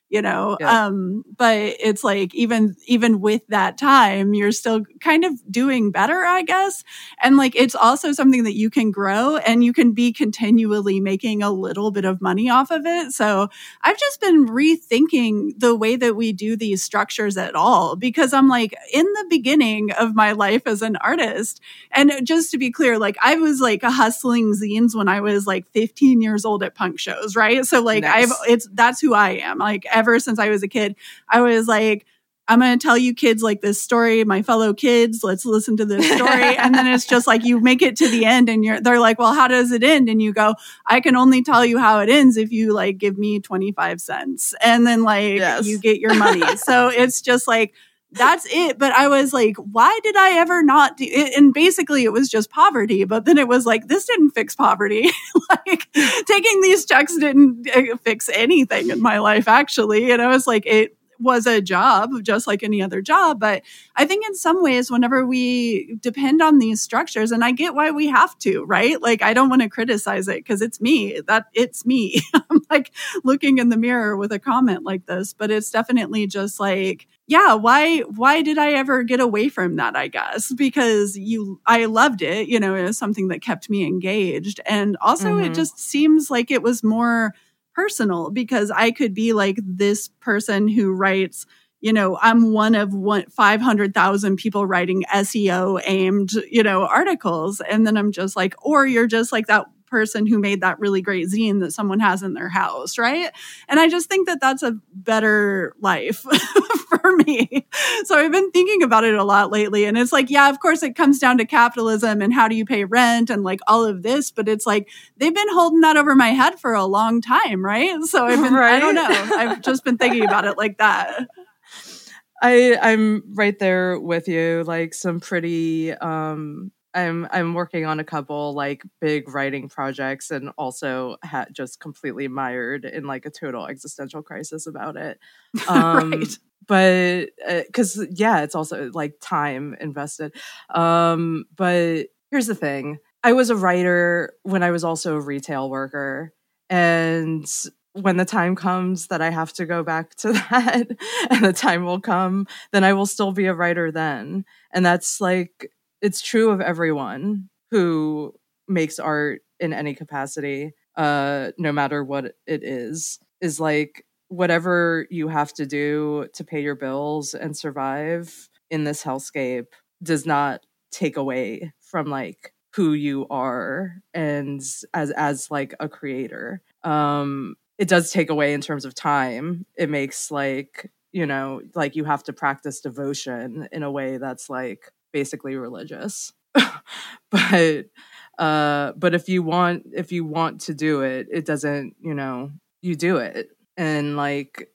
you know? Yeah. But it's like, even with that time, you're still kind of doing better, I guess. And like, it's also something that you can grow and you can be continually making a little bit of money off of it. So I've just been rethinking the way that we do these structures at all, because I'm like, in the beginning of my life as an artist, and just to be clear, like I was like hustling zines when I was like 15 years old at punk shows, right? So like nice. That's who I am. Like ever since I was a kid, I was like, I'm going to tell you kids like this story, my fellow kids, let's listen to this story. And then it's just like, you make it to the end and they're like, well, how does it end? And you go, I can only tell you how it ends if you like give me 25 cents. And then like you get your money. So it's just like, that's it. But I was like, why did I ever not do it? And basically it was just poverty. But then it was like, this didn't fix poverty. Like taking these checks didn't fix anything in my life, actually. And I was like, it was a job just like any other job. But I think in some ways, whenever we depend on these structures, and I get why we have to, right? Like, I don't want to criticize it because it's me. I'm like looking in the mirror with a comment like this, but it's definitely just like, yeah, why did I ever get away from that, I guess? Because I loved it, you know, it was something that kept me engaged. And also it just seems like it was more personal, because I could be like this person who writes, you know, I'm one of 500,000 people writing SEO aimed, you know, articles. And then I'm just like, or you're just like that person who made that really great zine that someone has in their house, right? And I just think that that's a better life for me. So I've been thinking about it a lot lately. And it's like, yeah, of course it comes down to capitalism and how do you pay rent and like all of this, but it's like, they've been holding that over my head for a long time, right? So I've been, I don't know. I've just been thinking about it like that. I'm right there with you. Like some pretty, I'm working on a couple like big writing projects, and also just completely mired in like a total existential crisis about it. Right. But because it's also like time invested. But here's the thing: I was a writer when I was also a retail worker, and when the time comes that I have to go back to that, and the time will come, then I will still be a writer then, and that's like. It's true of everyone who makes art in any capacity, no matter what it is like whatever you have to do to pay your bills and survive in this hellscape does not take away from like who you are and as like a creator. It does take away in terms of time. It makes like, you know, like you have to practice devotion in a way that's like basically religious. but if you want to do it, it doesn't, you know, you do it. And like,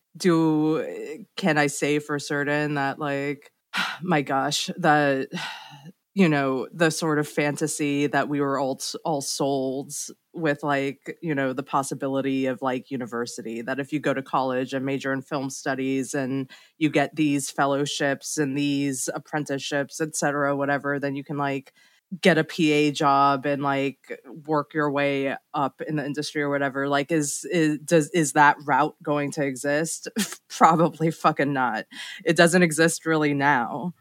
can I say for certain that like, my gosh, that, you know, the sort of fantasy that we were all sold with, like, you know, the possibility of like university, that if you go to college and major in film studies and you get these fellowships and these apprenticeships, etc., whatever, then you can like get a PA job and like work your way up in the industry or whatever. Like, is that route going to exist? Probably fucking not. It doesn't exist really now.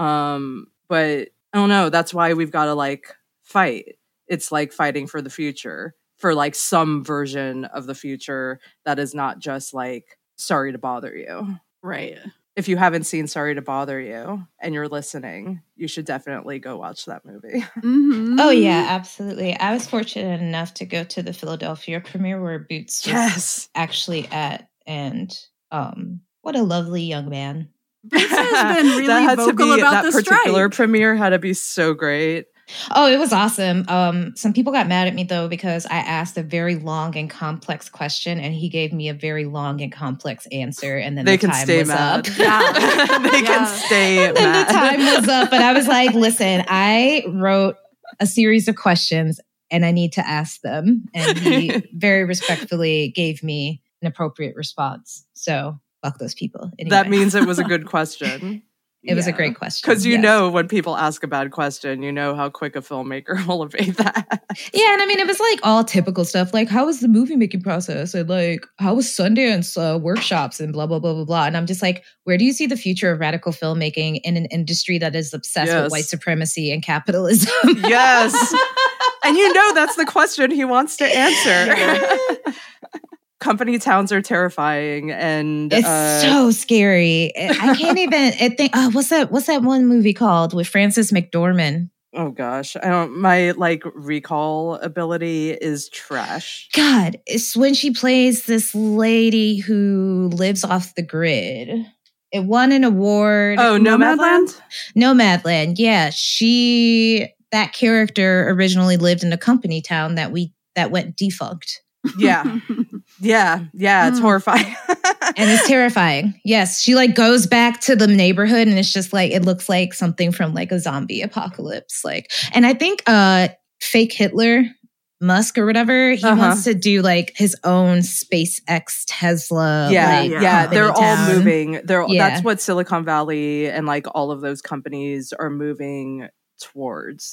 But I don't know. That's why we've got to like fight. It's like fighting for the future, for like some version of the future that is not just like Sorry to Bother You. Right. If you haven't seen Sorry to Bother You and you're listening, you should definitely go watch that movie. Mm-hmm. Oh, yeah, absolutely. I was fortunate enough to go to the Philadelphia premiere where Boots was actually at. And what a lovely young man. Boots has been really vocal about the strike. That particular premiere had to be so great. Oh, it was awesome. Some people got mad at me, though, because I asked a very long and complex question, and he gave me a very long and complex answer, and then the time was up. Yeah. They can stay mad. Then the time was up, and I was like, listen, I wrote a series of questions, and I need to ask them. And he very respectfully gave me an appropriate response. So fuck those people. Anyway. That means it was a good question. It was a great question. Because you know when people ask a bad question, you know how quick a filmmaker will evade that. Yeah, and I mean, it was like all typical stuff. Like, how was the movie making process? And like, how was Sundance workshops and blah, blah, blah, blah, blah. And I'm just like, where do you see the future of radical filmmaking in an industry that is obsessed with white supremacy and capitalism? Yes. And you know that's the question he wants to answer. Company towns are terrifying, and it's so scary. I can't even think. Oh, what's that one movie called with Frances McDormand? Oh gosh, I don't. My recall ability is trash. God, it's when she plays this lady who lives off the grid. It won an award. Oh, Nomadland? Nomadland. Yeah, that character originally lived in a company town that went defunct. Yeah. It's horrifying. And it's terrifying. Yes, she goes back to the neighborhood, and it's just it looks like something from a zombie apocalypse. And I think fake Hitler, Musk or whatever, he wants to do his own SpaceX, Tesla. They're all moving. That's what Silicon Valley and all of those companies are moving towards.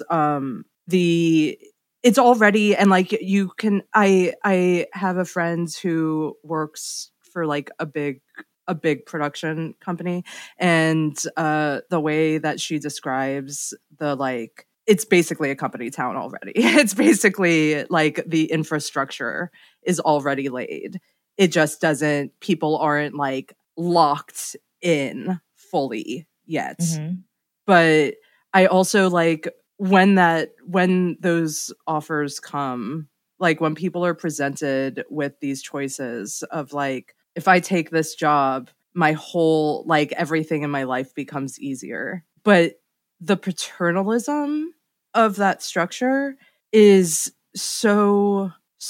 It's already, and you can, I have a friend who works for a big production company, and the way that she describes it's basically a company town already. It's basically the infrastructure is already laid. It just doesn't, people aren't locked in fully yet. Mm-hmm. But I also when those offers come, when people are presented with these choices of if I take this job, my whole everything in my life becomes easier. But the paternalism of that structure is so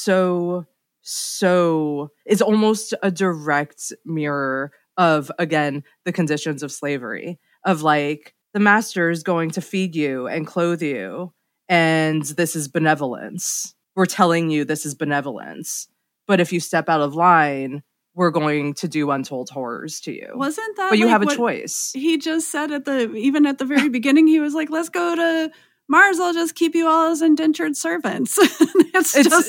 is almost a direct mirror of, again, the conditions of slavery, of the master is going to feed you and clothe you, and this is benevolence. We're telling you this is benevolence. But if you step out of line, we're going to do untold horrors to you. Wasn't that But you have a choice. He just said even at the very beginning, he was like, let's go to Mars, I'll just keep you all as indentured servants. it's just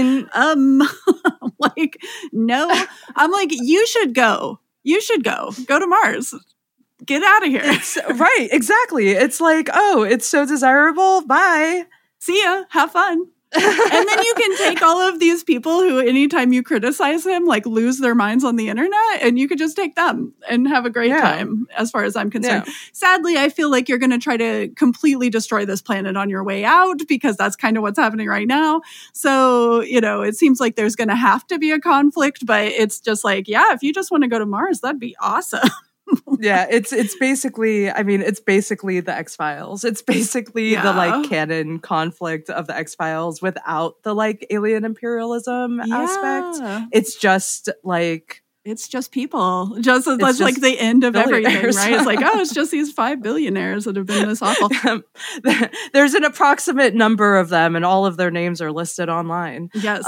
no. I'm like, you should go. Go to Mars. Get out of here. Right, exactly. It's it's so desirable. Bye. See ya. Have fun. And then you can take all of these people who, anytime you criticize him, lose their minds on the internet, and you could just take them and have a great time, as far as I'm concerned. Yeah. Sadly, I feel like you're going to try to completely destroy this planet on your way out, because that's kind of what's happening right now. So, it seems like there's going to have to be a conflict, but it's just if you just want to go to Mars, that'd be awesome. Yeah, it's basically, it's basically the X-Files. It's basically the canon conflict of the X-Files without the alien imperialism aspect. It's just it's just people. That's the end of everything, right? It's it's just these 5 billionaires that have been this awful. There's an approximate number of them, and all of their names are listed online. Yes.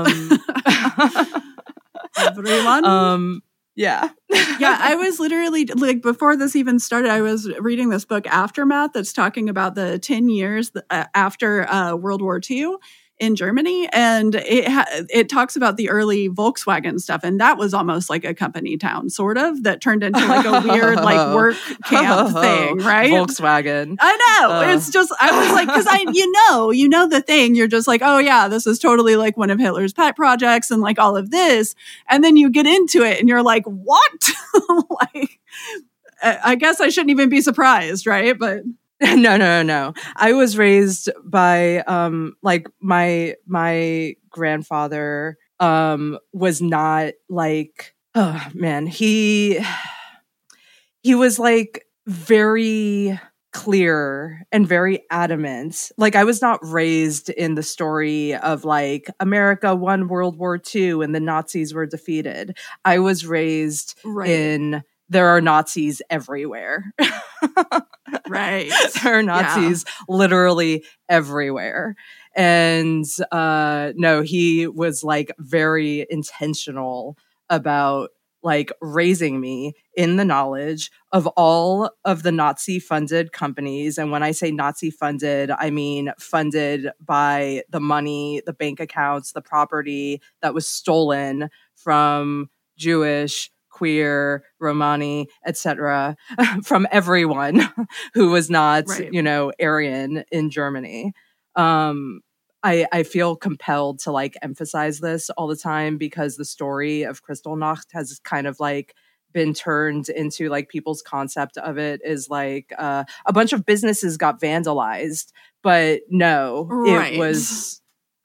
Everyone. Yeah. Yeah, I was literally, before this even started, I was reading this book, Aftermath, that's talking about the 10 years after World War II in Germany. And it talks about the early Volkswagen stuff. And that was almost like a company town, sort of, that turned into a weird work camp thing, right? Volkswagen. I know. It's just, I was because you know the thing. You're just oh yeah, this is totally one of Hitler's pet projects and all of this. And then you get into it and you're what? I guess I shouldn't even be surprised, right? But No. I was raised by my grandfather was not oh man, he was very clear and very adamant. I was not raised in the story of America won World War II and the Nazis were defeated. I was raised in there are Nazis everywhere. Right. There are Nazis literally everywhere. And no, he was very intentional about like raising me in the knowledge of all of the Nazi funded companies. And when I say Nazi funded, I mean funded by the money, the bank accounts, the property that was stolen from Jewish, queer, Romani, etc., from everyone who was not, Right. Aryan in Germany. I feel compelled to like emphasize this all the time because the story of Kristallnacht has kind of like been turned into like people's concept of it is like a bunch of businesses got vandalized, but no, Right. it was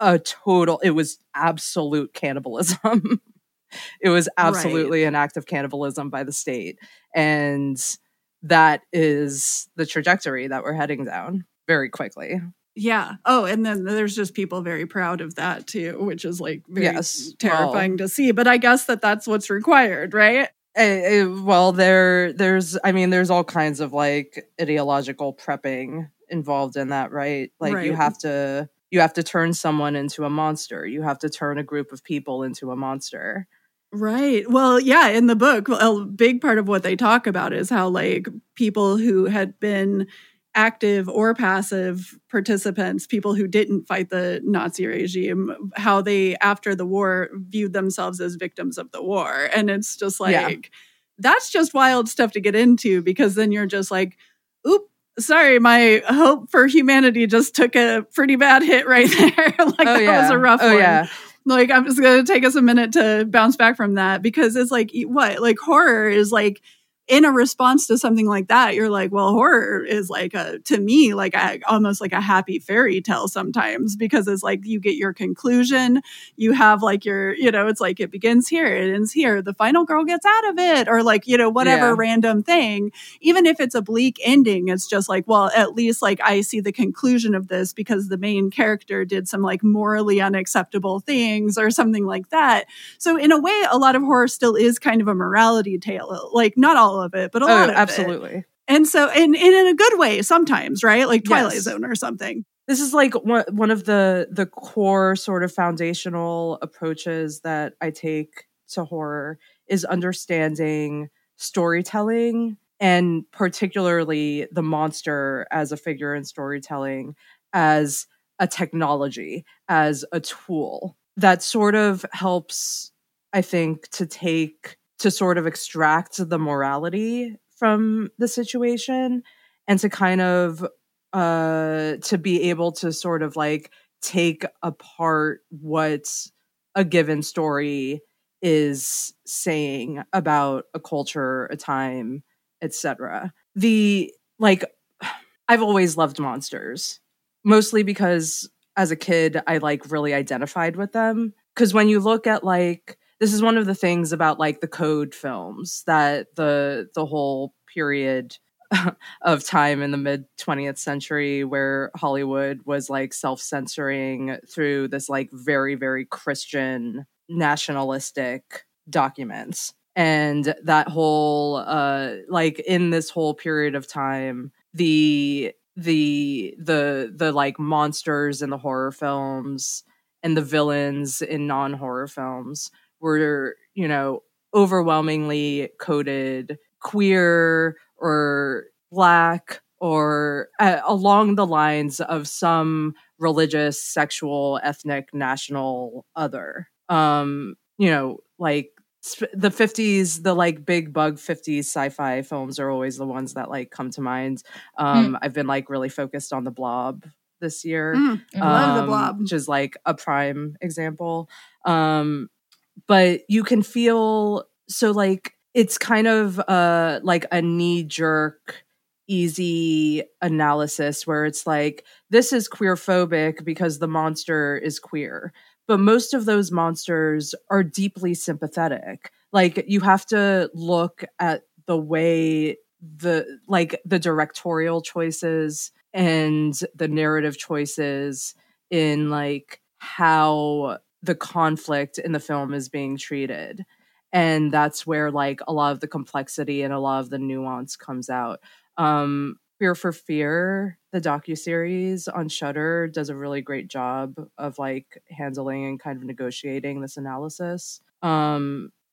absolute cannibalism. It was absolutely an act of cannibalism by the state. And that is the trajectory that we're heading down very quickly. Yeah. Oh, and then there's just people very proud of that too, which is like very terrifying to see. But I guess that's what's required, right? Well, there's all kinds of like ideological prepping involved in that, right? Like you have to turn someone into a monster. You have to turn a group of people into a monster. Right. Well, yeah, in the book, a big part of what they talk about is how like people who had been active or passive participants, people who didn't fight the Nazi regime, how they, after the war, viewed themselves as victims of the war. And it's just like, that's just wild stuff to get into, because then you're just like, oop, sorry, my hope for humanity just took a pretty bad hit right there. That was a rough one. Yeah. Like, I'm just going to take us a minute to bounce back from that, because it's like, what? Like, horror is like, in a response to something like that, you're like, well, horror is like to me, like almost like a happy fairy tale sometimes, because it's like you get your conclusion, you have like your, it's like it begins here, it ends here, the final girl gets out of it, or like, whatever random thing. Even if it's a bleak ending, it's just like, well, at least like I see the conclusion of this because the main character did some like morally unacceptable things or something like that. So in a way, a lot of horror still is kind of a morality tale, like not all of it, but a lot of absolutely. it. And so in a good way sometimes, right? Like Twilight Zone or something. This is like one of the core sort of foundational approaches that I take to horror is understanding storytelling, and particularly the monster as a figure in storytelling, as a technology, as a tool that sort of helps, I think, to sort of extract the morality from the situation, and to kind of to be able to sort of like take apart what a given story is saying about a culture, a time, etc. I've always loved monsters, mostly because as a kid I like really identified with them, because when you look at like, this is one of the things about like the Code films, that the whole period of time in the mid 20th century where Hollywood was like self-censoring through this like very, very Christian nationalistic documents. And that whole like in this whole period of time, the like monsters in the horror films and the villains in non-horror films were, overwhelmingly coded queer or Black, or along the lines of some religious, sexual, ethnic, national other. Like the 50s, the like big bug 50s sci-fi films are always the ones that like come to mind. I've been like really focused on The Blob this year. I love The Blob, which is like a prime example. But you can feel, so like it's kind of like a knee-jerk easy analysis where it's like, this is queerphobic because the monster is queer, but most of those monsters are deeply sympathetic. Like you have to look at the way the directorial choices and the narrative choices in like how the conflict in the film is being treated. And that's where like a lot of the complexity and a lot of the nuance comes out. Fear for Fear, the docuseries on Shudder, does a really great job of like handling and kind of negotiating this analysis.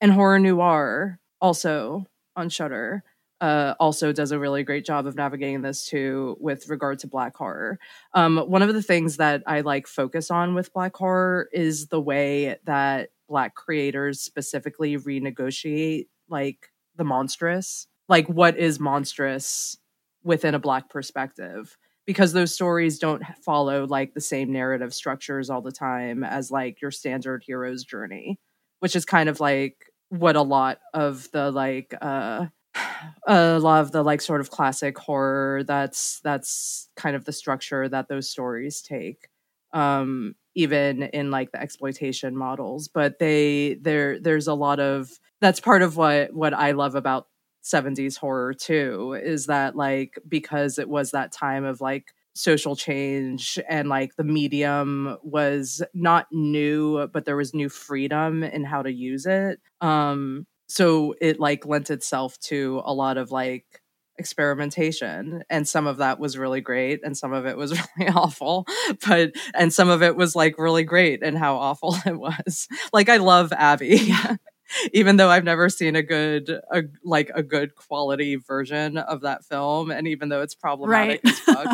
And Horror Noir, also on Shudder, also does a really great job of navigating this too with regard to Black horror. One of the things that I like focus on with Black horror is the way that Black creators specifically renegotiate like the monstrous, like what is monstrous within a Black perspective, because those stories don't follow like the same narrative structures all the time as like your standard hero's journey, which is kind of like what a lot of the like sort of classic horror, that's kind of the structure that those stories take, even in like the exploitation models. But there's a lot of, that's part of what I love about 70s horror too, is that like, because it was that time of like social change and like the medium was not new, but there was new freedom in how to use it. So it like lent itself to a lot of like experimentation, and some of that was really great and some of it was really awful, and some of it was like really great and how awful it was. Like I love Abby. Even though I've never seen a good quality version of that film, and even though it's problematic as fuck.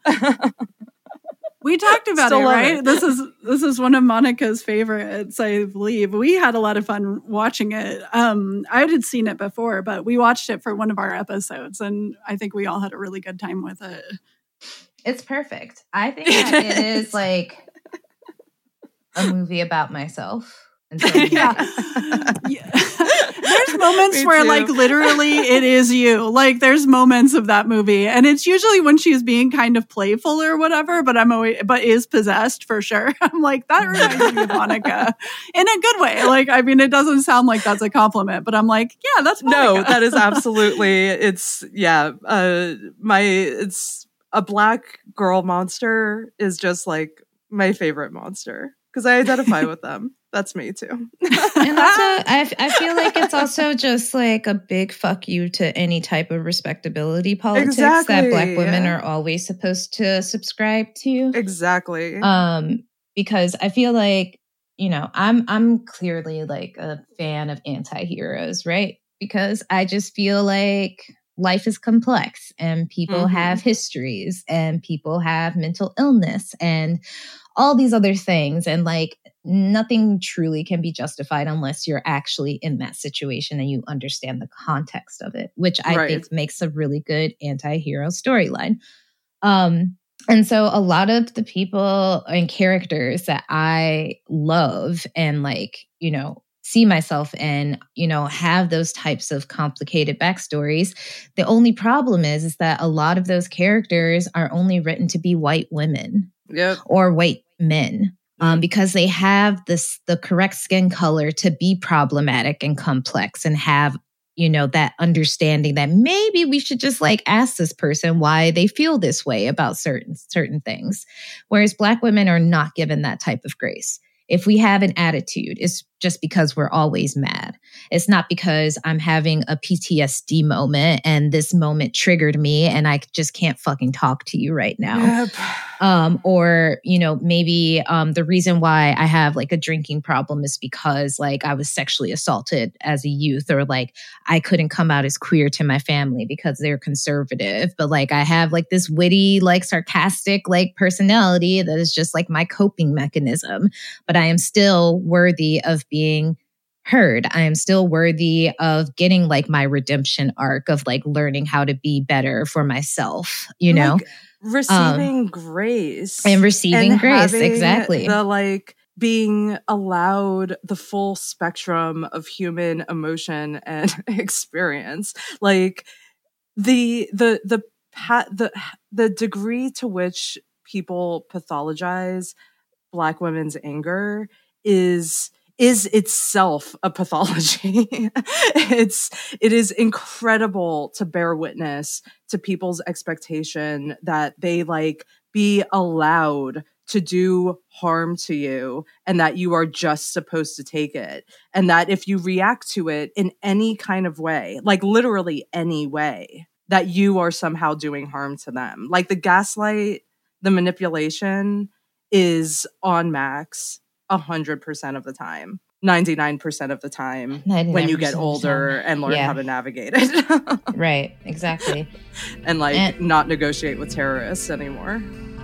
We talked about it, right? This is one of Monica's favorites, I believe. We had a lot of fun watching it. I had seen it before, but we watched it for one of our episodes, and I think we all had a really good time with it. It's perfect. I think that it is like a movie about myself. Yeah. There's moments where like literally it is you. Like there's moments of that movie, and it's usually when she's being kind of playful or whatever, but is possessed for sure. I'm like, that reminds me of Monica in a good way. Like, I mean, it doesn't sound like that's a compliment, but I'm like, yeah, that's Monica. No, that is absolutely, it's a Black girl monster is just like my favorite monster, because I identify with them. That's me too. And also, I feel like it's also just like a big fuck you to any type of respectability politics that Black women are always supposed to subscribe to. Exactly. Because I feel like, you know, I'm clearly like a fan of anti-heroes, right? Because I just feel like life is complex and people have histories and people have mental illness and all these other things. And like nothing truly can be justified unless you're actually in that situation and you understand the context of it, which I think makes a really good anti-hero storyline. And so a lot of the people and characters that I love and like, you know, see myself in, you know, have those types of complicated backstories. The only problem is that a lot of those characters are only written to be white women or white men. Because they have the correct skin color to be problematic and complex and have, you know, that understanding that maybe we should just like ask this person why they feel this way about certain things. Whereas Black women are not given that type of grace. If we have an attitude, it's just because we're always mad. It's not because I'm having a PTSD moment and this moment triggered me and I just can't fucking talk to you right now. Or, you know, maybe the reason why I have like a drinking problem is because like I was sexually assaulted as a youth, or like I couldn't come out as queer to my family because they're conservative. But like I have like this witty, like sarcastic, like personality that is just like my coping mechanism. But I am still worthy of being heard. I am still worthy of getting like my redemption arc of like learning how to be better for myself, you know? Like receiving grace. And receiving grace, exactly. The like being allowed the full spectrum of human emotion and experience. Like the degree to which people pathologize Black women's anger is itself a pathology. It is incredible to bear witness to people's expectation that they like be allowed to do harm to you and that you are just supposed to take it. And that if you react to it in any kind of way, like literally any way, that you are somehow doing harm to them. Like the gaslight, the manipulation is on max 100% of the time. 99% of the time when you get older and learn how to navigate it. Right, exactly. And not negotiate with terrorists anymore.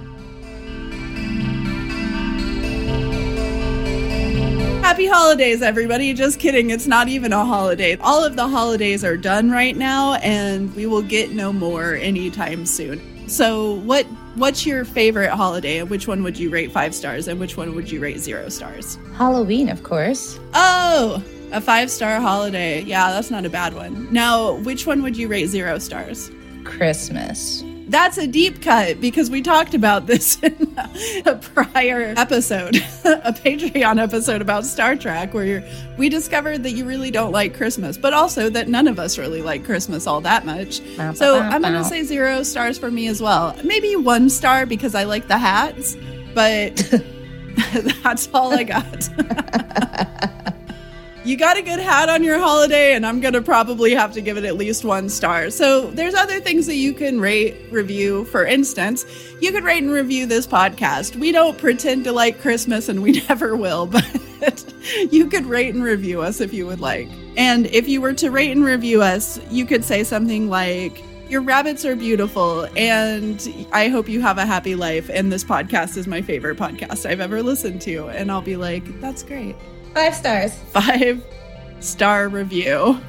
Happy holidays, everybody. Just kidding. It's not even a holiday. All of the holidays are done right now, and we will get no more anytime soon. So what's your favorite holiday, and which one would you rate 5 stars, and which one would you rate 0 stars? Halloween, of course. Oh, a 5-star holiday. Yeah, that's not a bad one. Now, which one would you rate 0 stars? Christmas. That's a deep cut because we talked about this in a prior episode, a Patreon episode about Star Trek, where we discovered that you really don't like Christmas, but also that none of us really like Christmas all that much. So I'm going to say 0 stars for me as well. Maybe 1 star because I like the hats, but that's all I got. You got a good hat on your holiday, and I'm going to probably have to give it at least 1 star. So there's other things that you can rate, review. For instance, you could rate and review this podcast. We don't pretend to like Christmas, and we never will, but you could rate and review us if you would like. And if you were to rate and review us, you could say something like, your rabbits are beautiful, and I hope you have a happy life, and this podcast is my favorite podcast I've ever listened to. And I'll be like, that's great. 5 stars. 5-star review.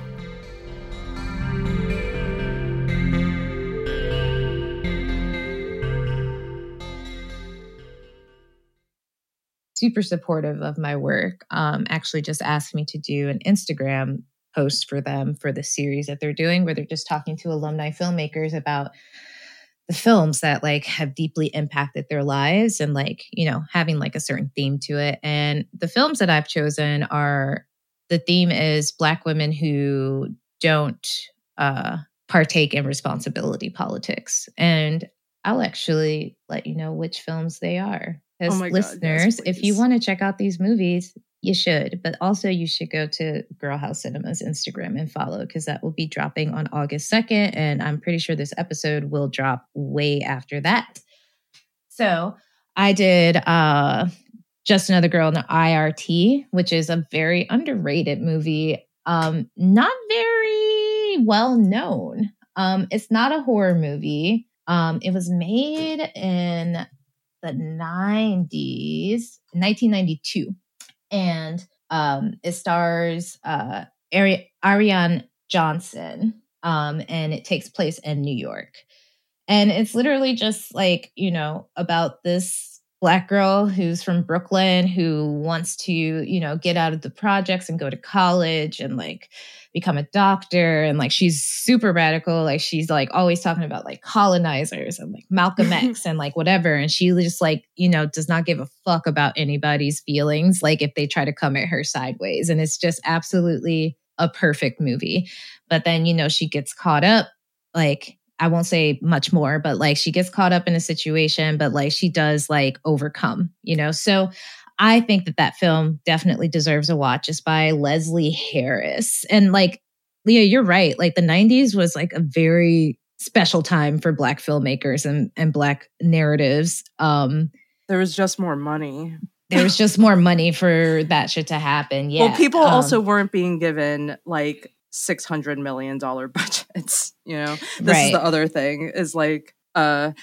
Super supportive of my work. Actually just asked me to do an Instagram post for them for the series that they're doing, where they're just talking to alumni filmmakers about the films that have deeply impacted their lives and having a certain theme to it. And the films that I've chosen the theme is Black women who don't partake in responsibility politics. And I'll actually let you know which films they are. As listeners, God, yes, if you want to check out these movies, you should. But also you should go to Girl House Cinema's Instagram and follow, because that will be dropping on August 2nd. And I'm pretty sure this episode will drop way after that. So I did Just Another Girl in the IRT, which is a very underrated movie. Not very well known. It's not a horror movie. It was made in the 90s, 1992. And it stars Ariane Johnson, and it takes place in New York. And it's literally just about this Black girl who's from Brooklyn who wants to, get out of the projects and go to college and become a doctor. And she's super radical. She's always talking about colonizers and Malcolm X and whatever. And she just does not give a fuck about anybody's feelings, if they try to come at her sideways. And it's just absolutely a perfect movie. But then, she gets caught up, I won't say much more, but she gets caught up in a situation, but she does overcome, So I think that film definitely deserves a watch. It's by Leslie Harris. And Leah, you're right. The 90s was a very special time for Black filmmakers and Black narratives. There was just more money. There was just more money for that shit to happen. Yeah. Well, people also weren't being given $600 million budgets, This is the other thing is a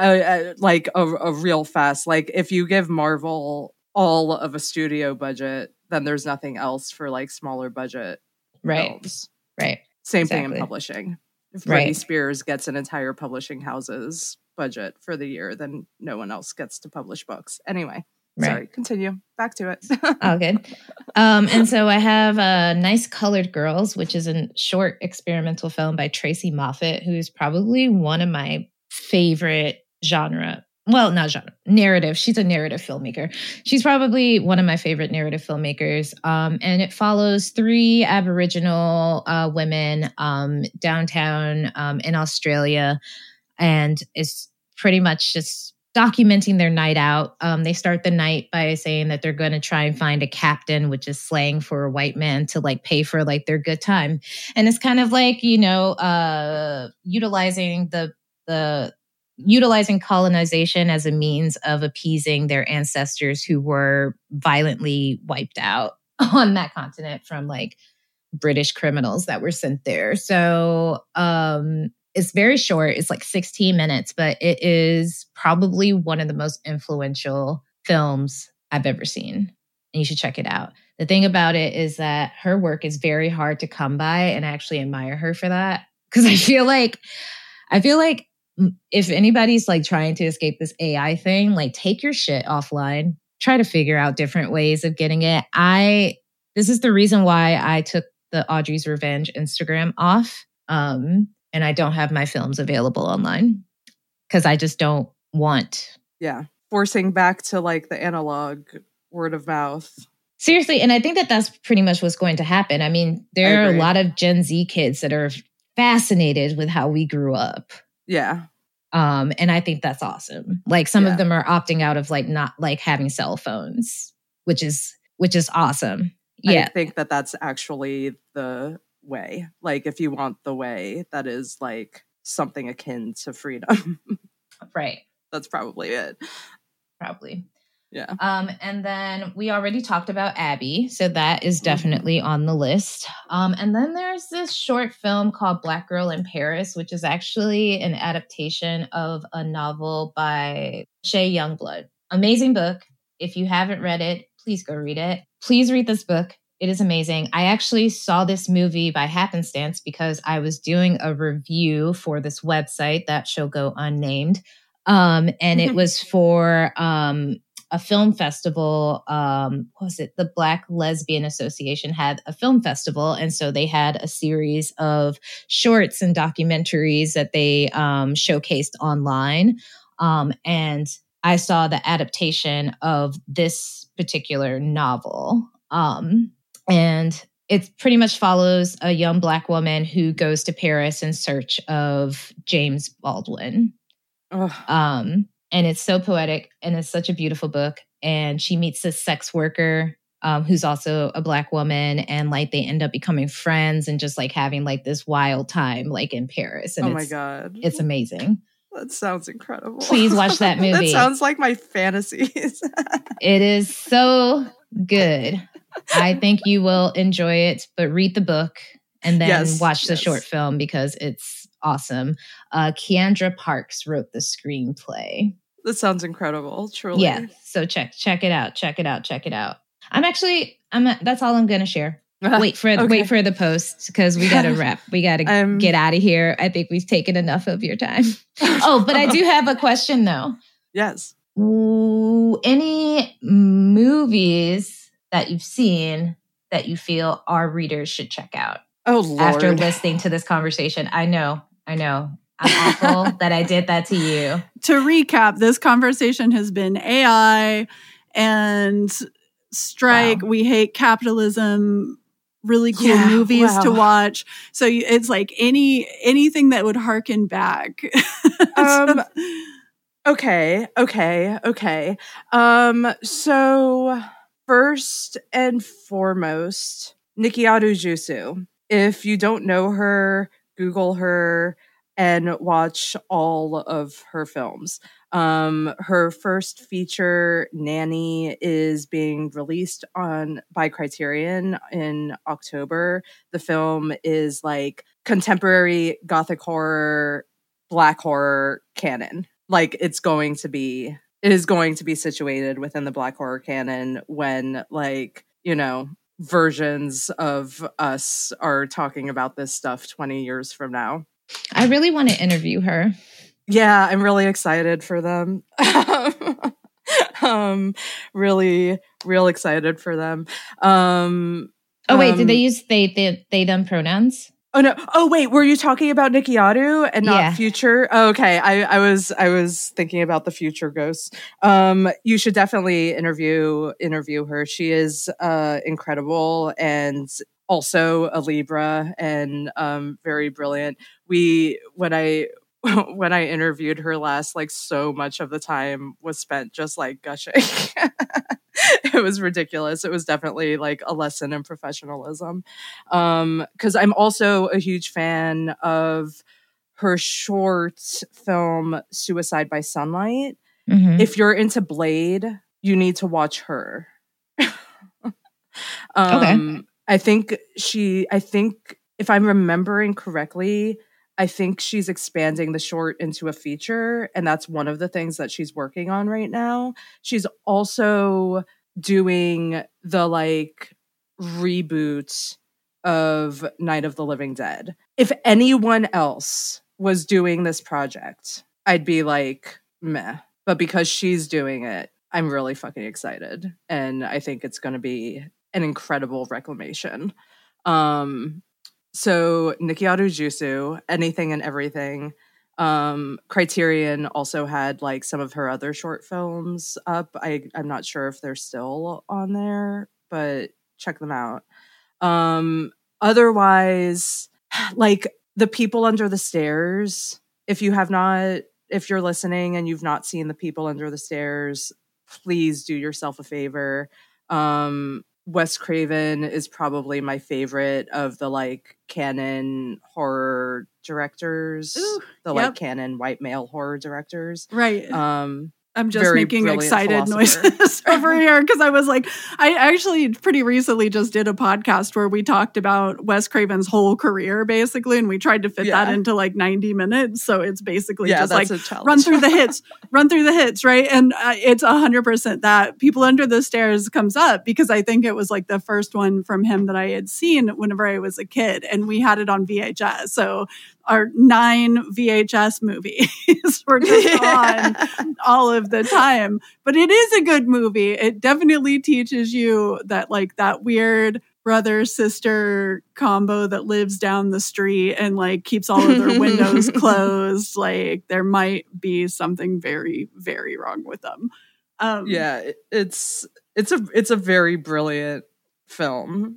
real fast, if you give Marvel all of a studio budget, then there's nothing else for smaller budget films. Right. Same thing in publishing. If Britney Spears gets an entire publishing house's budget for the year, then no one else gets to publish books. Anyway. Right. Sorry, continue. Back to it. All good. And so I have Nice Colored Girls, which is a short experimental film by Tracy Moffat, who's probably one of my favorite narrative. She's a narrative filmmaker. She's probably one of my favorite narrative filmmakers. And it follows 3 Aboriginal women downtown in Australia. And it's pretty much just documenting their night out. They start the night by saying that they're going to try and find a captain, which is slang for a white man to pay for their good time. And it's kind of utilizing colonization as a means of appeasing their ancestors who were violently wiped out on that continent from like British criminals that were sent there. So it's very short. It's like 16 minutes, but it is probably one of the most influential films I've ever seen. And you should check it out. The thing about it is that her work is very hard to come by, and I actually admire her for that. Because I feel like if anybody's like trying to escape this AI thing, like take your shit offline, try to figure out different ways of getting it. This is the reason why I took the Audrey's Revenge Instagram off. And I don't have my films available online because I just don't want. Yeah. Forcing back to like the analog word of mouth. Seriously. And I think that that's pretty much what's going to happen. I mean, there are a lot of Gen Z kids that are fascinated with how we grew up. Yeah. And I think that's awesome. Like some of them are opting out of like not like having cell phones, which is awesome. Yeah. I think that that's actually the way. Like if you want the way that is like something akin to freedom. Right. That's probably it. Probably. Yeah. And then we already talked about Abby, so that is definitely on the list. And then there's this short film called Black Girl in Paris, which is actually an adaptation of a novel by Shea Youngblood. Amazing book. If you haven't read it, please go read it. Please read this book. It is amazing. I actually saw this movie by happenstance because I was doing a review for this website that shall go unnamed. And it was for a film festival. What was it? The Black Lesbian Association had a film festival. And so they had a series of shorts and documentaries that they showcased online. And I saw the adaptation of this particular novel. And it pretty much follows a young Black woman who goes to Paris in search of James Baldwin. And it's so poetic and it's such a beautiful book. And she meets this sex worker who's also a Black woman, and like they end up becoming friends and just like having like this wild time like in Paris. And my God. It's amazing. That sounds incredible. Please watch that movie. That sounds like my fantasies. It is so good. I think you will enjoy it, but read the book and then watch the short film because it's awesome. Keandra Parks wrote the screenplay. That sounds incredible, truly. Yeah, so check it out. That's all I'm going to share. Wait for the post because we got to wrap. We got to get out of here. I think we've taken enough of your time. Oh, but I do have a question though. Yes. Any movies that you've seen that you feel our readers should check out? Oh, Lord. After listening to this conversation. I know. I'm awful that I did that to you. To recap, this conversation has been AI and strike. Wow. We hate capitalism. Really cool movies to watch. So it's like anything that would harken back. Okay. So first and foremost, Nikiatu Jusu. If you don't know her, Google her and watch all of her films. Her first feature, Nanny, is being released by Criterion in October. The film is like contemporary Gothic horror, Black horror canon. Like it is going to be situated within the Black horror canon when like, you know, versions of us are talking about this stuff 20 years from now. I really want to interview her. Yeah, I'm really excited for them. Really, real excited for them. Wait, did they use they them pronouns? Oh no! Oh wait, were you talking about Nikiatu and not Future? Oh, okay, I was thinking about the Future Ghosts. You should definitely interview her. She is incredible and also a Libra and very brilliant. When I interviewed her last, like so much of the time was spent just like gushing. It was ridiculous. It was definitely like a lesson in professionalism. Because I'm also a huge fan of her short film Suicide by Sunlight. Mm-hmm. If you're into Blade, you need to watch her. Okay. I think if I'm remembering correctly, I think she's expanding the short into a feature, and that's one of the things that she's working on right now. She's also doing the like reboot of Night of the Living Dead. If anyone else was doing this project, I'd be like, meh. But because she's doing it, I'm really fucking excited. And I think it's going to be an incredible reclamation. So Nikiaru Jusu, Anything and Everything. Criterion also had like some of her other short films up. I'm not sure if they're still on there, but check them out. Otherwise, like The People Under the Stairs, if you're listening and you've not seen The People Under the Stairs, please do yourself a favor. Wes Craven is probably my favorite of the like canon horror directors. Like canon white male horror directors. Right. I'm just making excited noises over here because I was like, I actually pretty recently just did a podcast where we talked about Wes Craven's whole career basically, and we tried to fit that into like 90 minutes. So it's basically just like run through the hits, right? And it's 100% that People Under the Stairs comes up because I think it was like the first one from him that I had seen whenever I was a kid, and we had it on VHS. So our 9 VHS movies were just on all of the time. But it is a good movie. It definitely teaches you that like that weird brother-sister combo that lives down the street and like keeps all of their windows closed. Like there might be something very, very wrong with them. It's a very brilliant film.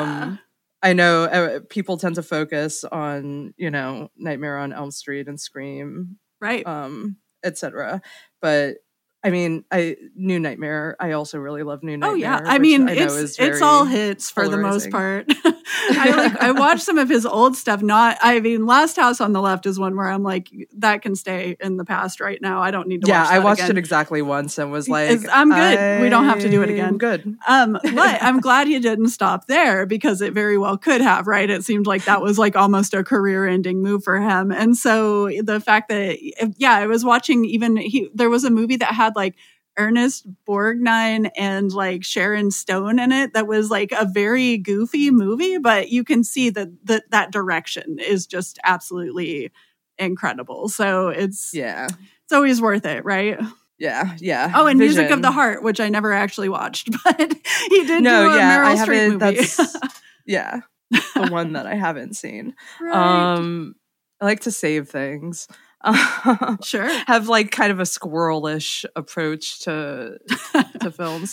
I know people tend to focus on, Nightmare on Elm Street and Scream, right, etc. But I mean, New Nightmare. I also really love New Nightmare. Oh yeah, I mean, it's all hits for the most part. I watched some of his old stuff. Last House on the Left is one where I'm like, that can stay in the past right now. I don't need to. I watched it exactly once and was like, I'm good. We don't have to do it again. Good. But I'm glad he didn't stop there because it very well could have. Right? It seemed like that was like almost a career-ending move for him. And so the fact that I was watching there was a movie that had like Ernest Borgnine and like Sharon Stone in it that was like a very goofy movie, but you can see that direction is just absolutely incredible. So it's always worth it, right? Yeah. Oh, and Vision. Music of the Heart, which I never actually watched, but he did do a Meryl Streep movie. The one that I haven't seen. Right. I like to save things. Sure. Have like kind of a squirrelish approach to films.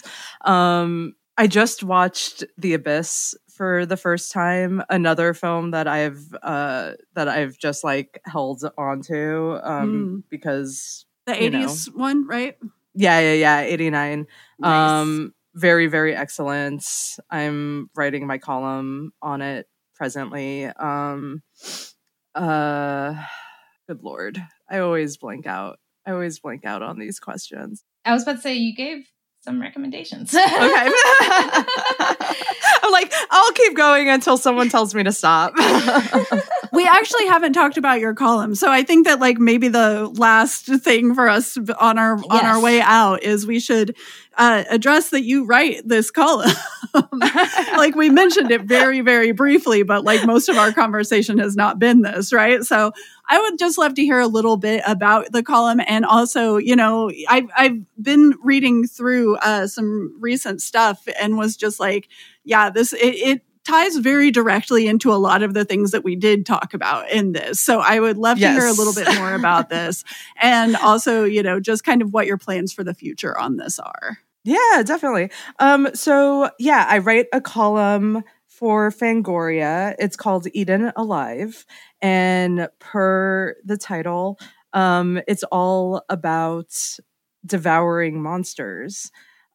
I just watched The Abyss for the first time, another film that I've just like held onto because the 80s one, right? Yeah, 89. Nice. Very, very excellent. I'm writing my column on it presently. Good Lord. I always blank out on these questions. I was about to say, you gave some recommendations. Okay. I'm like, I'll keep going until someone tells me to stop. We actually haven't talked about your column. So I think that like maybe the last thing for us on our way out is we should address that you write this column. Like we mentioned it very, very briefly, but like most of our conversation has not been this, right? So I would just love to hear a little bit about the column. And also, I've been reading through some recent stuff and was just like, it ties very directly into a lot of the things that we did talk about in this. So I would love to hear a little bit more about this. And also, just kind of what your plans for the future on this are. Yeah, definitely. I write a column for Fangoria. It's called Eden Alive. And per the title, it's all about devouring monsters.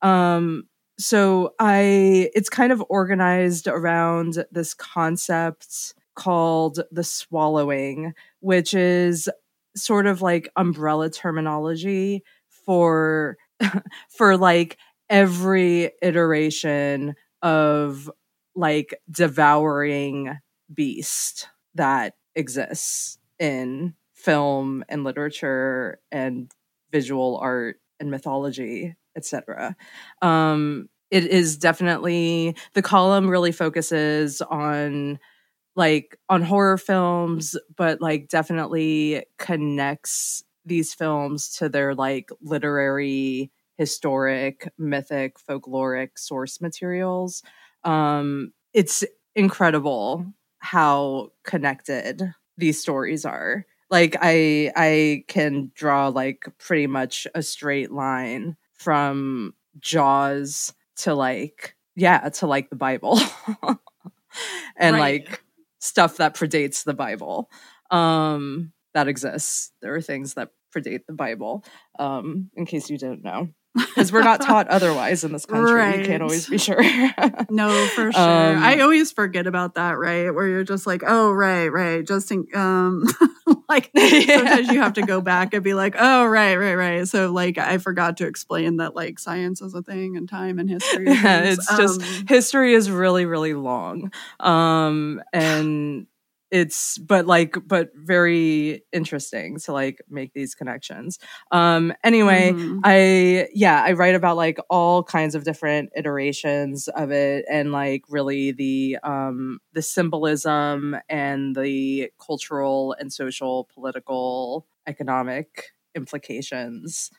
It's kind of organized around this concept called the swallowing, which is sort of like umbrella terminology for like every iteration of like devouring beast that exists in film and literature and visual art and mythology, etc. It is definitely, the column really focuses on horror films, but like definitely connects these films to their like literary, historic, mythic, folkloric source materials. It's incredible how connected these stories are. Like I can draw like pretty much a straight line from Jaws to like the Bible. And like stuff that predates the Bible that exists. There are things that predate the Bible, in case you didn't know, because we're not taught otherwise in this country. Right. You can't always be sure. No, for sure. I always forget about that, right? Where you're just like, oh, right. Just like sometimes you have to go back and be like, oh, right. So like I forgot to explain that like science is a thing and time and history. Yeah, it's just history is really, really long. And it's but very interesting to like make these connections. Anyway, I write about like all kinds of different iterations of it, and like really the symbolism and the cultural and social, political, economic implications.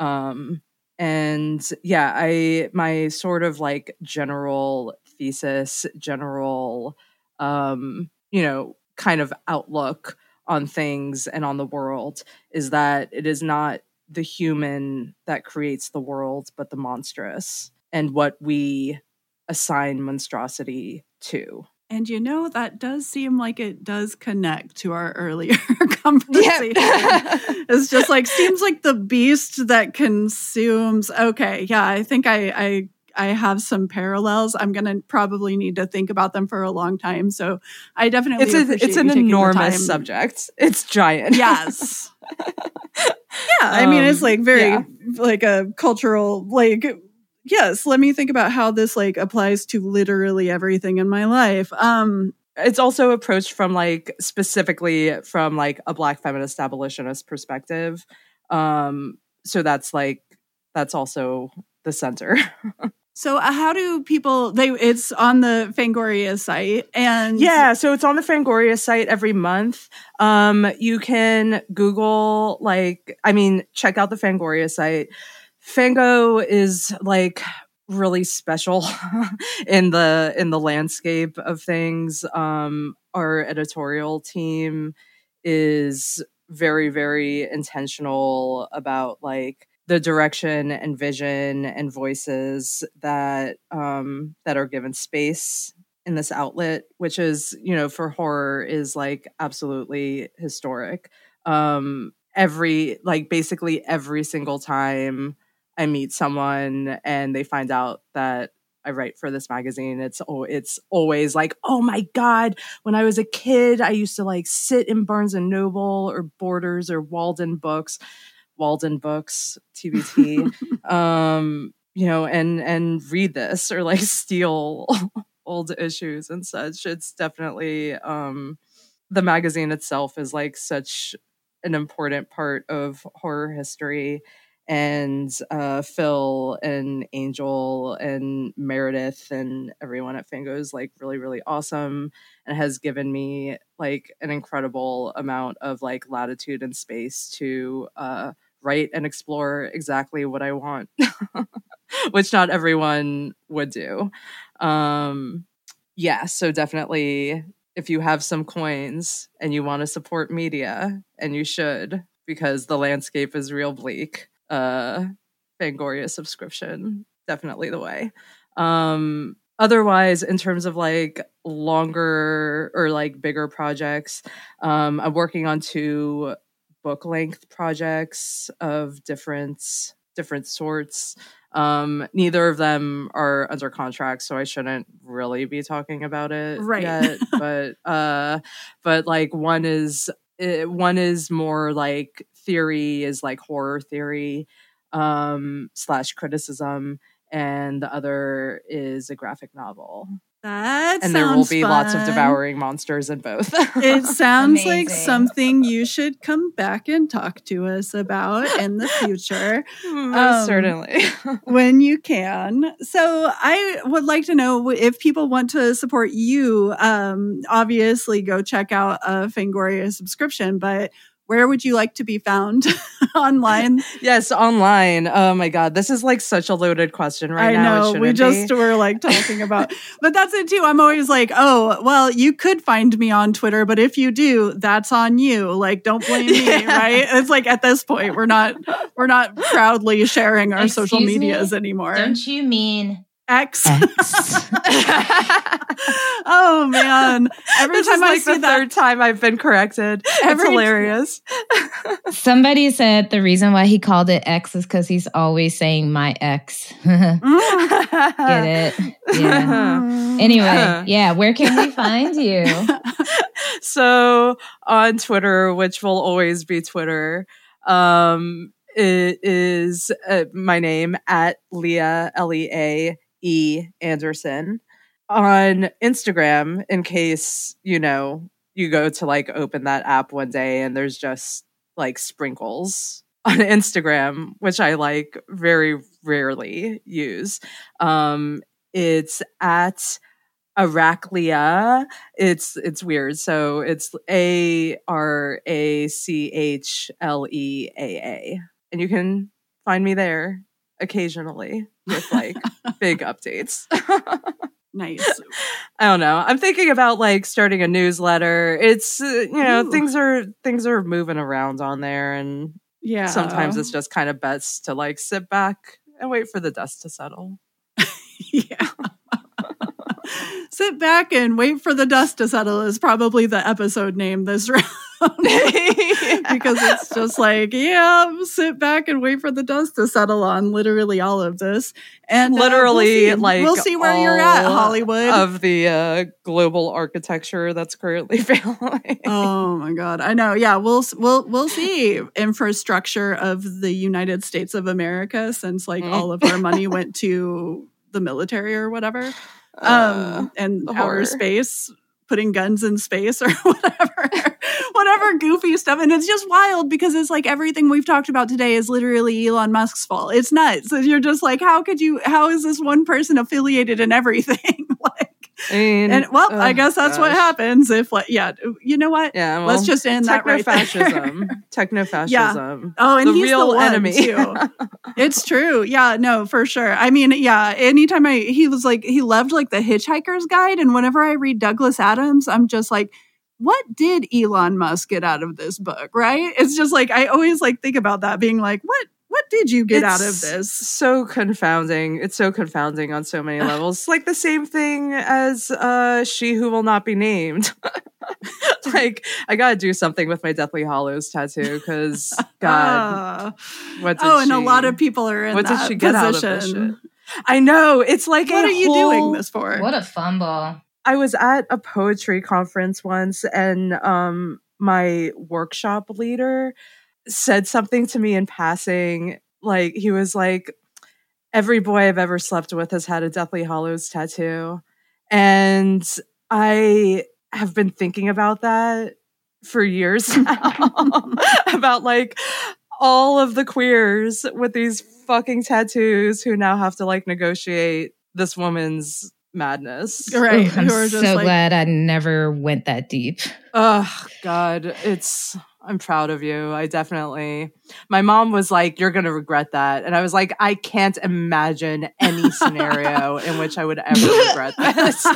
And yeah, my sort of like general thesis, kind of outlook on things and on the world is that it is not the human that creates the world, but the monstrous and what we assign monstrosity to. And that does seem like it does connect to our earlier conversation. It's just like, seems like the beast that consumes. Okay, yeah, I think I have some parallels. I'm going to probably need to think about them for a long time. So I definitely it's an enormous subject. It's giant. Yes. Yeah, I mean, it's like very like a cultural, like, yes, let me think about how this like applies to literally everything in my life. It's also approached from like specifically from like a Black feminist abolitionist perspective. So that's also the center. So how do people, it's on the Fangoria site and... Yeah, so it's on the Fangoria site every month. You can Google, check out the Fangoria site. Fango is like really special in the landscape of things. Our editorial team is very, very intentional about like the direction and vision and voices that are given space in this outlet, which is, for horror is like absolutely historic. Basically every single time I meet someone and they find out that I write for this magazine, it's always like, oh my God, when I was a kid, I used to like sit in Barnes and Noble or Borders or Walden Books, TBT, and read this or like steal old issues and such. It's definitely, the magazine itself is like such an important part of horror history. And Phil and Angel and Meredith and everyone at Fango is like really, really awesome and has given me like an incredible amount of like latitude and space to write and explore exactly what I want, which not everyone would do. So definitely if you have some coins and you want to support media, and you should, because the landscape is real bleak, Fangoria subscription, definitely the way. Otherwise, in terms of like longer or like bigger projects, I'm working on 2 book length projects of different sorts. Neither of them are under contract, so I shouldn't really be talking about it yet. But like one is more like theory, is like horror theory / criticism, and the other is a graphic novel. That and sounds there will be lots of fun. devouring monsters in both. It sounds like Amazing. something you should come back and talk to us about in the future. Most certainly. When you can. So I would like to know if people want to support you, obviously go check out a Fangoria subscription, but where would you like to be found online? Yes, online. Oh my God. This is like such a loaded question right now. I know. We just were like talking about, but that's it too. I'm always like, oh, well, you could find me on Twitter, but if you do, that's on you. Like, don't blame me, right? It's like at this point, we're not proudly sharing our social Excuse me? medias anymore. Don't you mean X. X? Oh man! Every This time is I like see the that, third time I've been corrected. It's Every- hilarious. Somebody said the reason why he called it X is because he's always saying my ex. Get it? Yeah. Anyway, yeah, where can we find you? So on Twitter, which will always be Twitter, it is my name at Leah, Leae Anderson. On Instagram, in case, you go to like open that app one day and there's just like sprinkles on Instagram, which I like very rarely use. It's at Arachleaa. It's weird. So it's ARACHLEAA. And you can find me there occasionally with like big updates. Nice. I don't know. I'm thinking about like starting a newsletter. It's Ooh. things are moving around on there, and Yeah. sometimes it's just kind of best to like sit back and wait for the dust to settle. Yeah. Sit back and wait for the dust to settle is probably the episode name this round. Because it's just like, sit back and wait for the dust to settle on literally all of this. And Literally, we'll see where you're at, all Hollywood. of the global architecture that's currently failing. Oh my God. I know. Yeah. We'll see infrastructure of the United States of America, since like all of our money went to the military or whatever. And outer space, putting guns in space or whatever goofy stuff. And it's just wild because it's like everything we've talked about today is literally Elon Musk's fault. It's nuts. So you're just like, how is this one person affiliated in everything? I guess that's what happens if, like, you know what? Yeah, well, let's just end that right there. Technofascism. Yeah. Oh, and the he's real the one enemy. too. It's true. Yeah, no, for sure. I mean, yeah, anytime he loved like the Hitchhiker's Guide, and whenever I read Douglas Adams, I'm just like, what did Elon Musk get out of this book? Right? It's just like I always like think about that, being like, what did you get out of this? So confounding. It's so confounding on so many levels. It's like the same thing as She Who Will Not Be Named. Like, I gotta do something with my Deathly Hallows tattoo because God, what did and a lot of people are in what that did she get position. out of this shit? I know. It's like, what are you doing this for? What a fumble. I was at a poetry conference once, and my workshop leader said something to me in passing. Like, he was like, every boy I've ever slept with has had a Deathly Hallows tattoo. And I have been thinking about that for years now. About like all of the queers with these fucking tattoos who now have to like negotiate this woman's madness. Right. I'm Who are just so like, glad I never went that deep. Oh God, I'm proud of you. My mom was like, you're going to regret that. And I was like, I can't imagine any scenario in which I would ever regret this.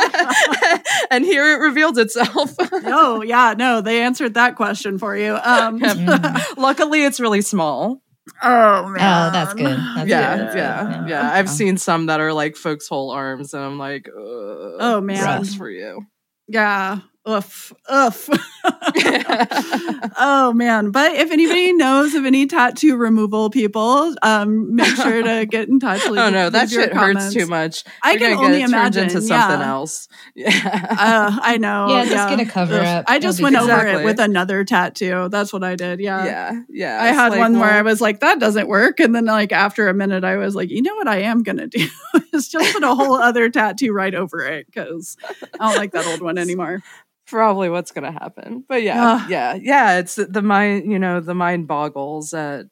And here it revealed itself. Oh, yeah, no, they answered that question for you. Luckily, it's really small. Oh, man. Oh, that's good. That's Yeah. I've seen some that are like folks' whole arms, and I'm like, oh, man. Sucks for you. Yeah. Oof. Oh man. But if anybody knows of any tattoo removal people, make sure to get in touch. Oh no, that shit hurts too much. I can only imagine. Into something else. Yeah. I know. Yeah, just get a cover up. I just went over it with another tattoo. That's what I did. Yeah. Yeah. I had one where I was like, that doesn't work. And then like after a minute, I was like, you know what I am going to do is just put a whole other tattoo right over it because I don't like that old one anymore. Probably what's going to happen. But yeah. It's the mind, the mind boggles at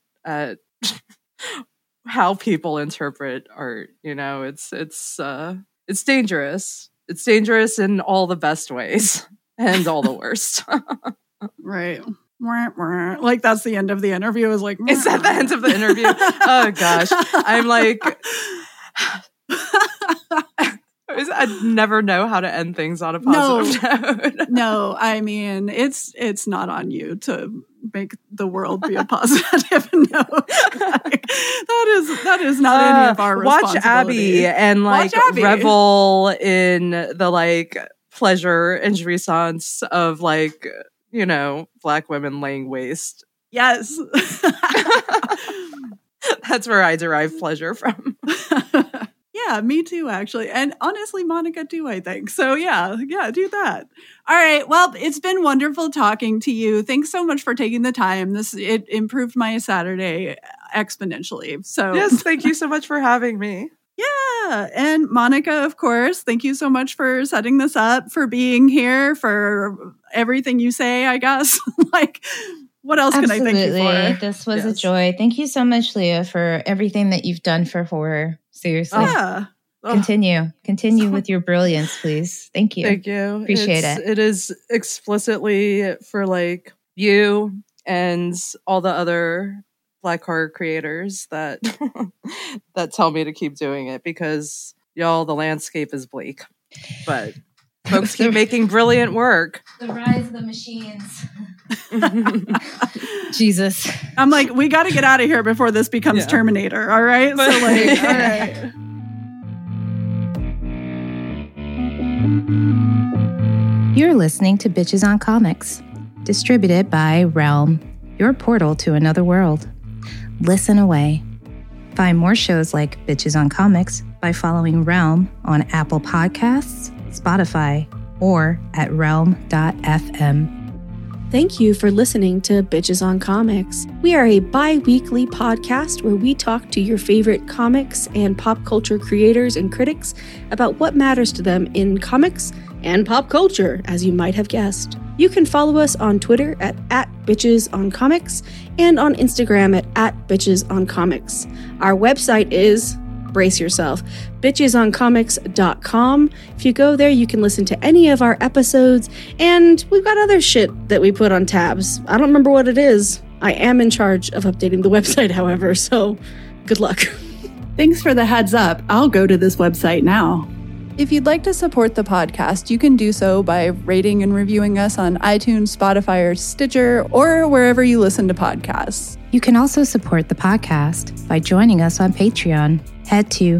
how people interpret art. It's dangerous. It's dangerous in all the best ways and all the worst. Right. Like that's the end of the interview. Is like, is that the end of the interview? Oh gosh, I'm like, I never know how to end things on a positive note. No, I mean it's not on you to make the world be a positive note. That is not any of our responsibility. Watch Abby and revel in the pleasure and jouissance of Black women laying waste. Yes. That's where I derive pleasure from. Yeah, me too, actually. And honestly, Monica too, I think. So yeah, do that. All right. Well, it's been wonderful talking to you. Thanks so much for taking the time. It improved my Saturday exponentially. So yes, thank you so much for having me. Yeah. And Monica, of course, thank you so much for setting this up, for being here, for everything you say, I guess. What else can I thank you for? This was a joy. Thank you so much, Leah, for everything that you've done for horror. Seriously. Yeah. Continue with your brilliance, please. Thank you. Thank you. Appreciate it. It is explicitly for you and all the other Black horror creators that that tell me to keep doing it, because y'all, the landscape is bleak, but folks keep making brilliant work. The rise of the machines. Jesus. I'm like, we got to get out of here before this becomes Terminator. All right. All right. You're listening to Bitches on Comics, distributed by Realm, your portal to another world. Listen away. Find more shows like Bitches on Comics by following Realm on Apple Podcasts, Spotify, or at realm.fm. Thank you for listening to Bitches on Comics. We are a bi-weekly podcast where we talk to your favorite comics and pop culture creators and critics about what matters to them in comics and pop culture, as you might have guessed. You can follow us on Twitter at @BitchesOnComics and on Instagram at @BitchesOnComics. Our website is, brace yourself, bitchesoncomics.com. If you go there, you can listen to any of our episodes, and we've got other shit that we put on tabs. I don't remember what it is. I am in charge of updating the website, however, so good luck. Thanks for the heads up. I'll go to this website now. If you'd like to support the podcast, you can do so by rating and reviewing us on iTunes, Spotify, or Stitcher, or wherever you listen to podcasts. You can also support the podcast by joining us on Patreon. Head to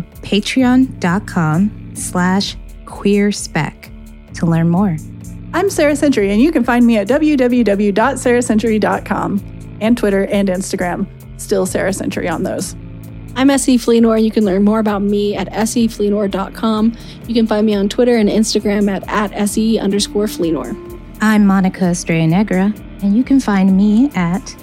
patreon.com/queerspec to learn more. I'm Sarah Century, and you can find me at www.sarahcentury.com and Twitter and Instagram. Still Sarah Century on those. I'm S.E. Fleenor. You can learn more about me at sefleenor.com. You can find me on Twitter and Instagram at @SE_Fleenor. I'm Monica Estrella Negra, and you can find me at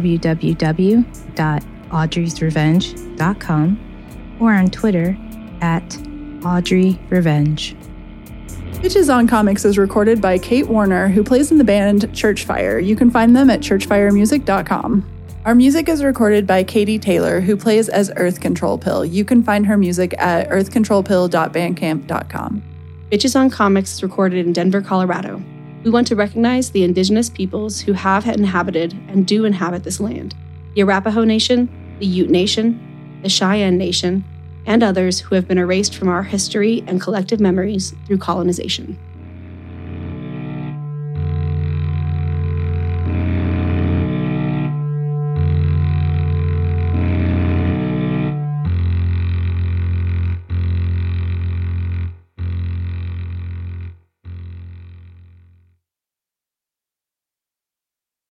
www.audreysrevenge.com or on Twitter at AudreyRevenge. Bitches on Comics is recorded by Kate Warner, who plays in the band Churchfire. You can find them at churchfiremusic.com. Our music is recorded by Katie Taylor, who plays as Earth Control Pill. You can find her music at earthcontrolpill.bandcamp.com. Bitches on Comics is recorded in Denver, Colorado. We want to recognize the indigenous peoples who have inhabited and do inhabit this land: the Arapaho Nation, the Ute Nation, the Cheyenne Nation, and others who have been erased from our history and collective memories through colonization.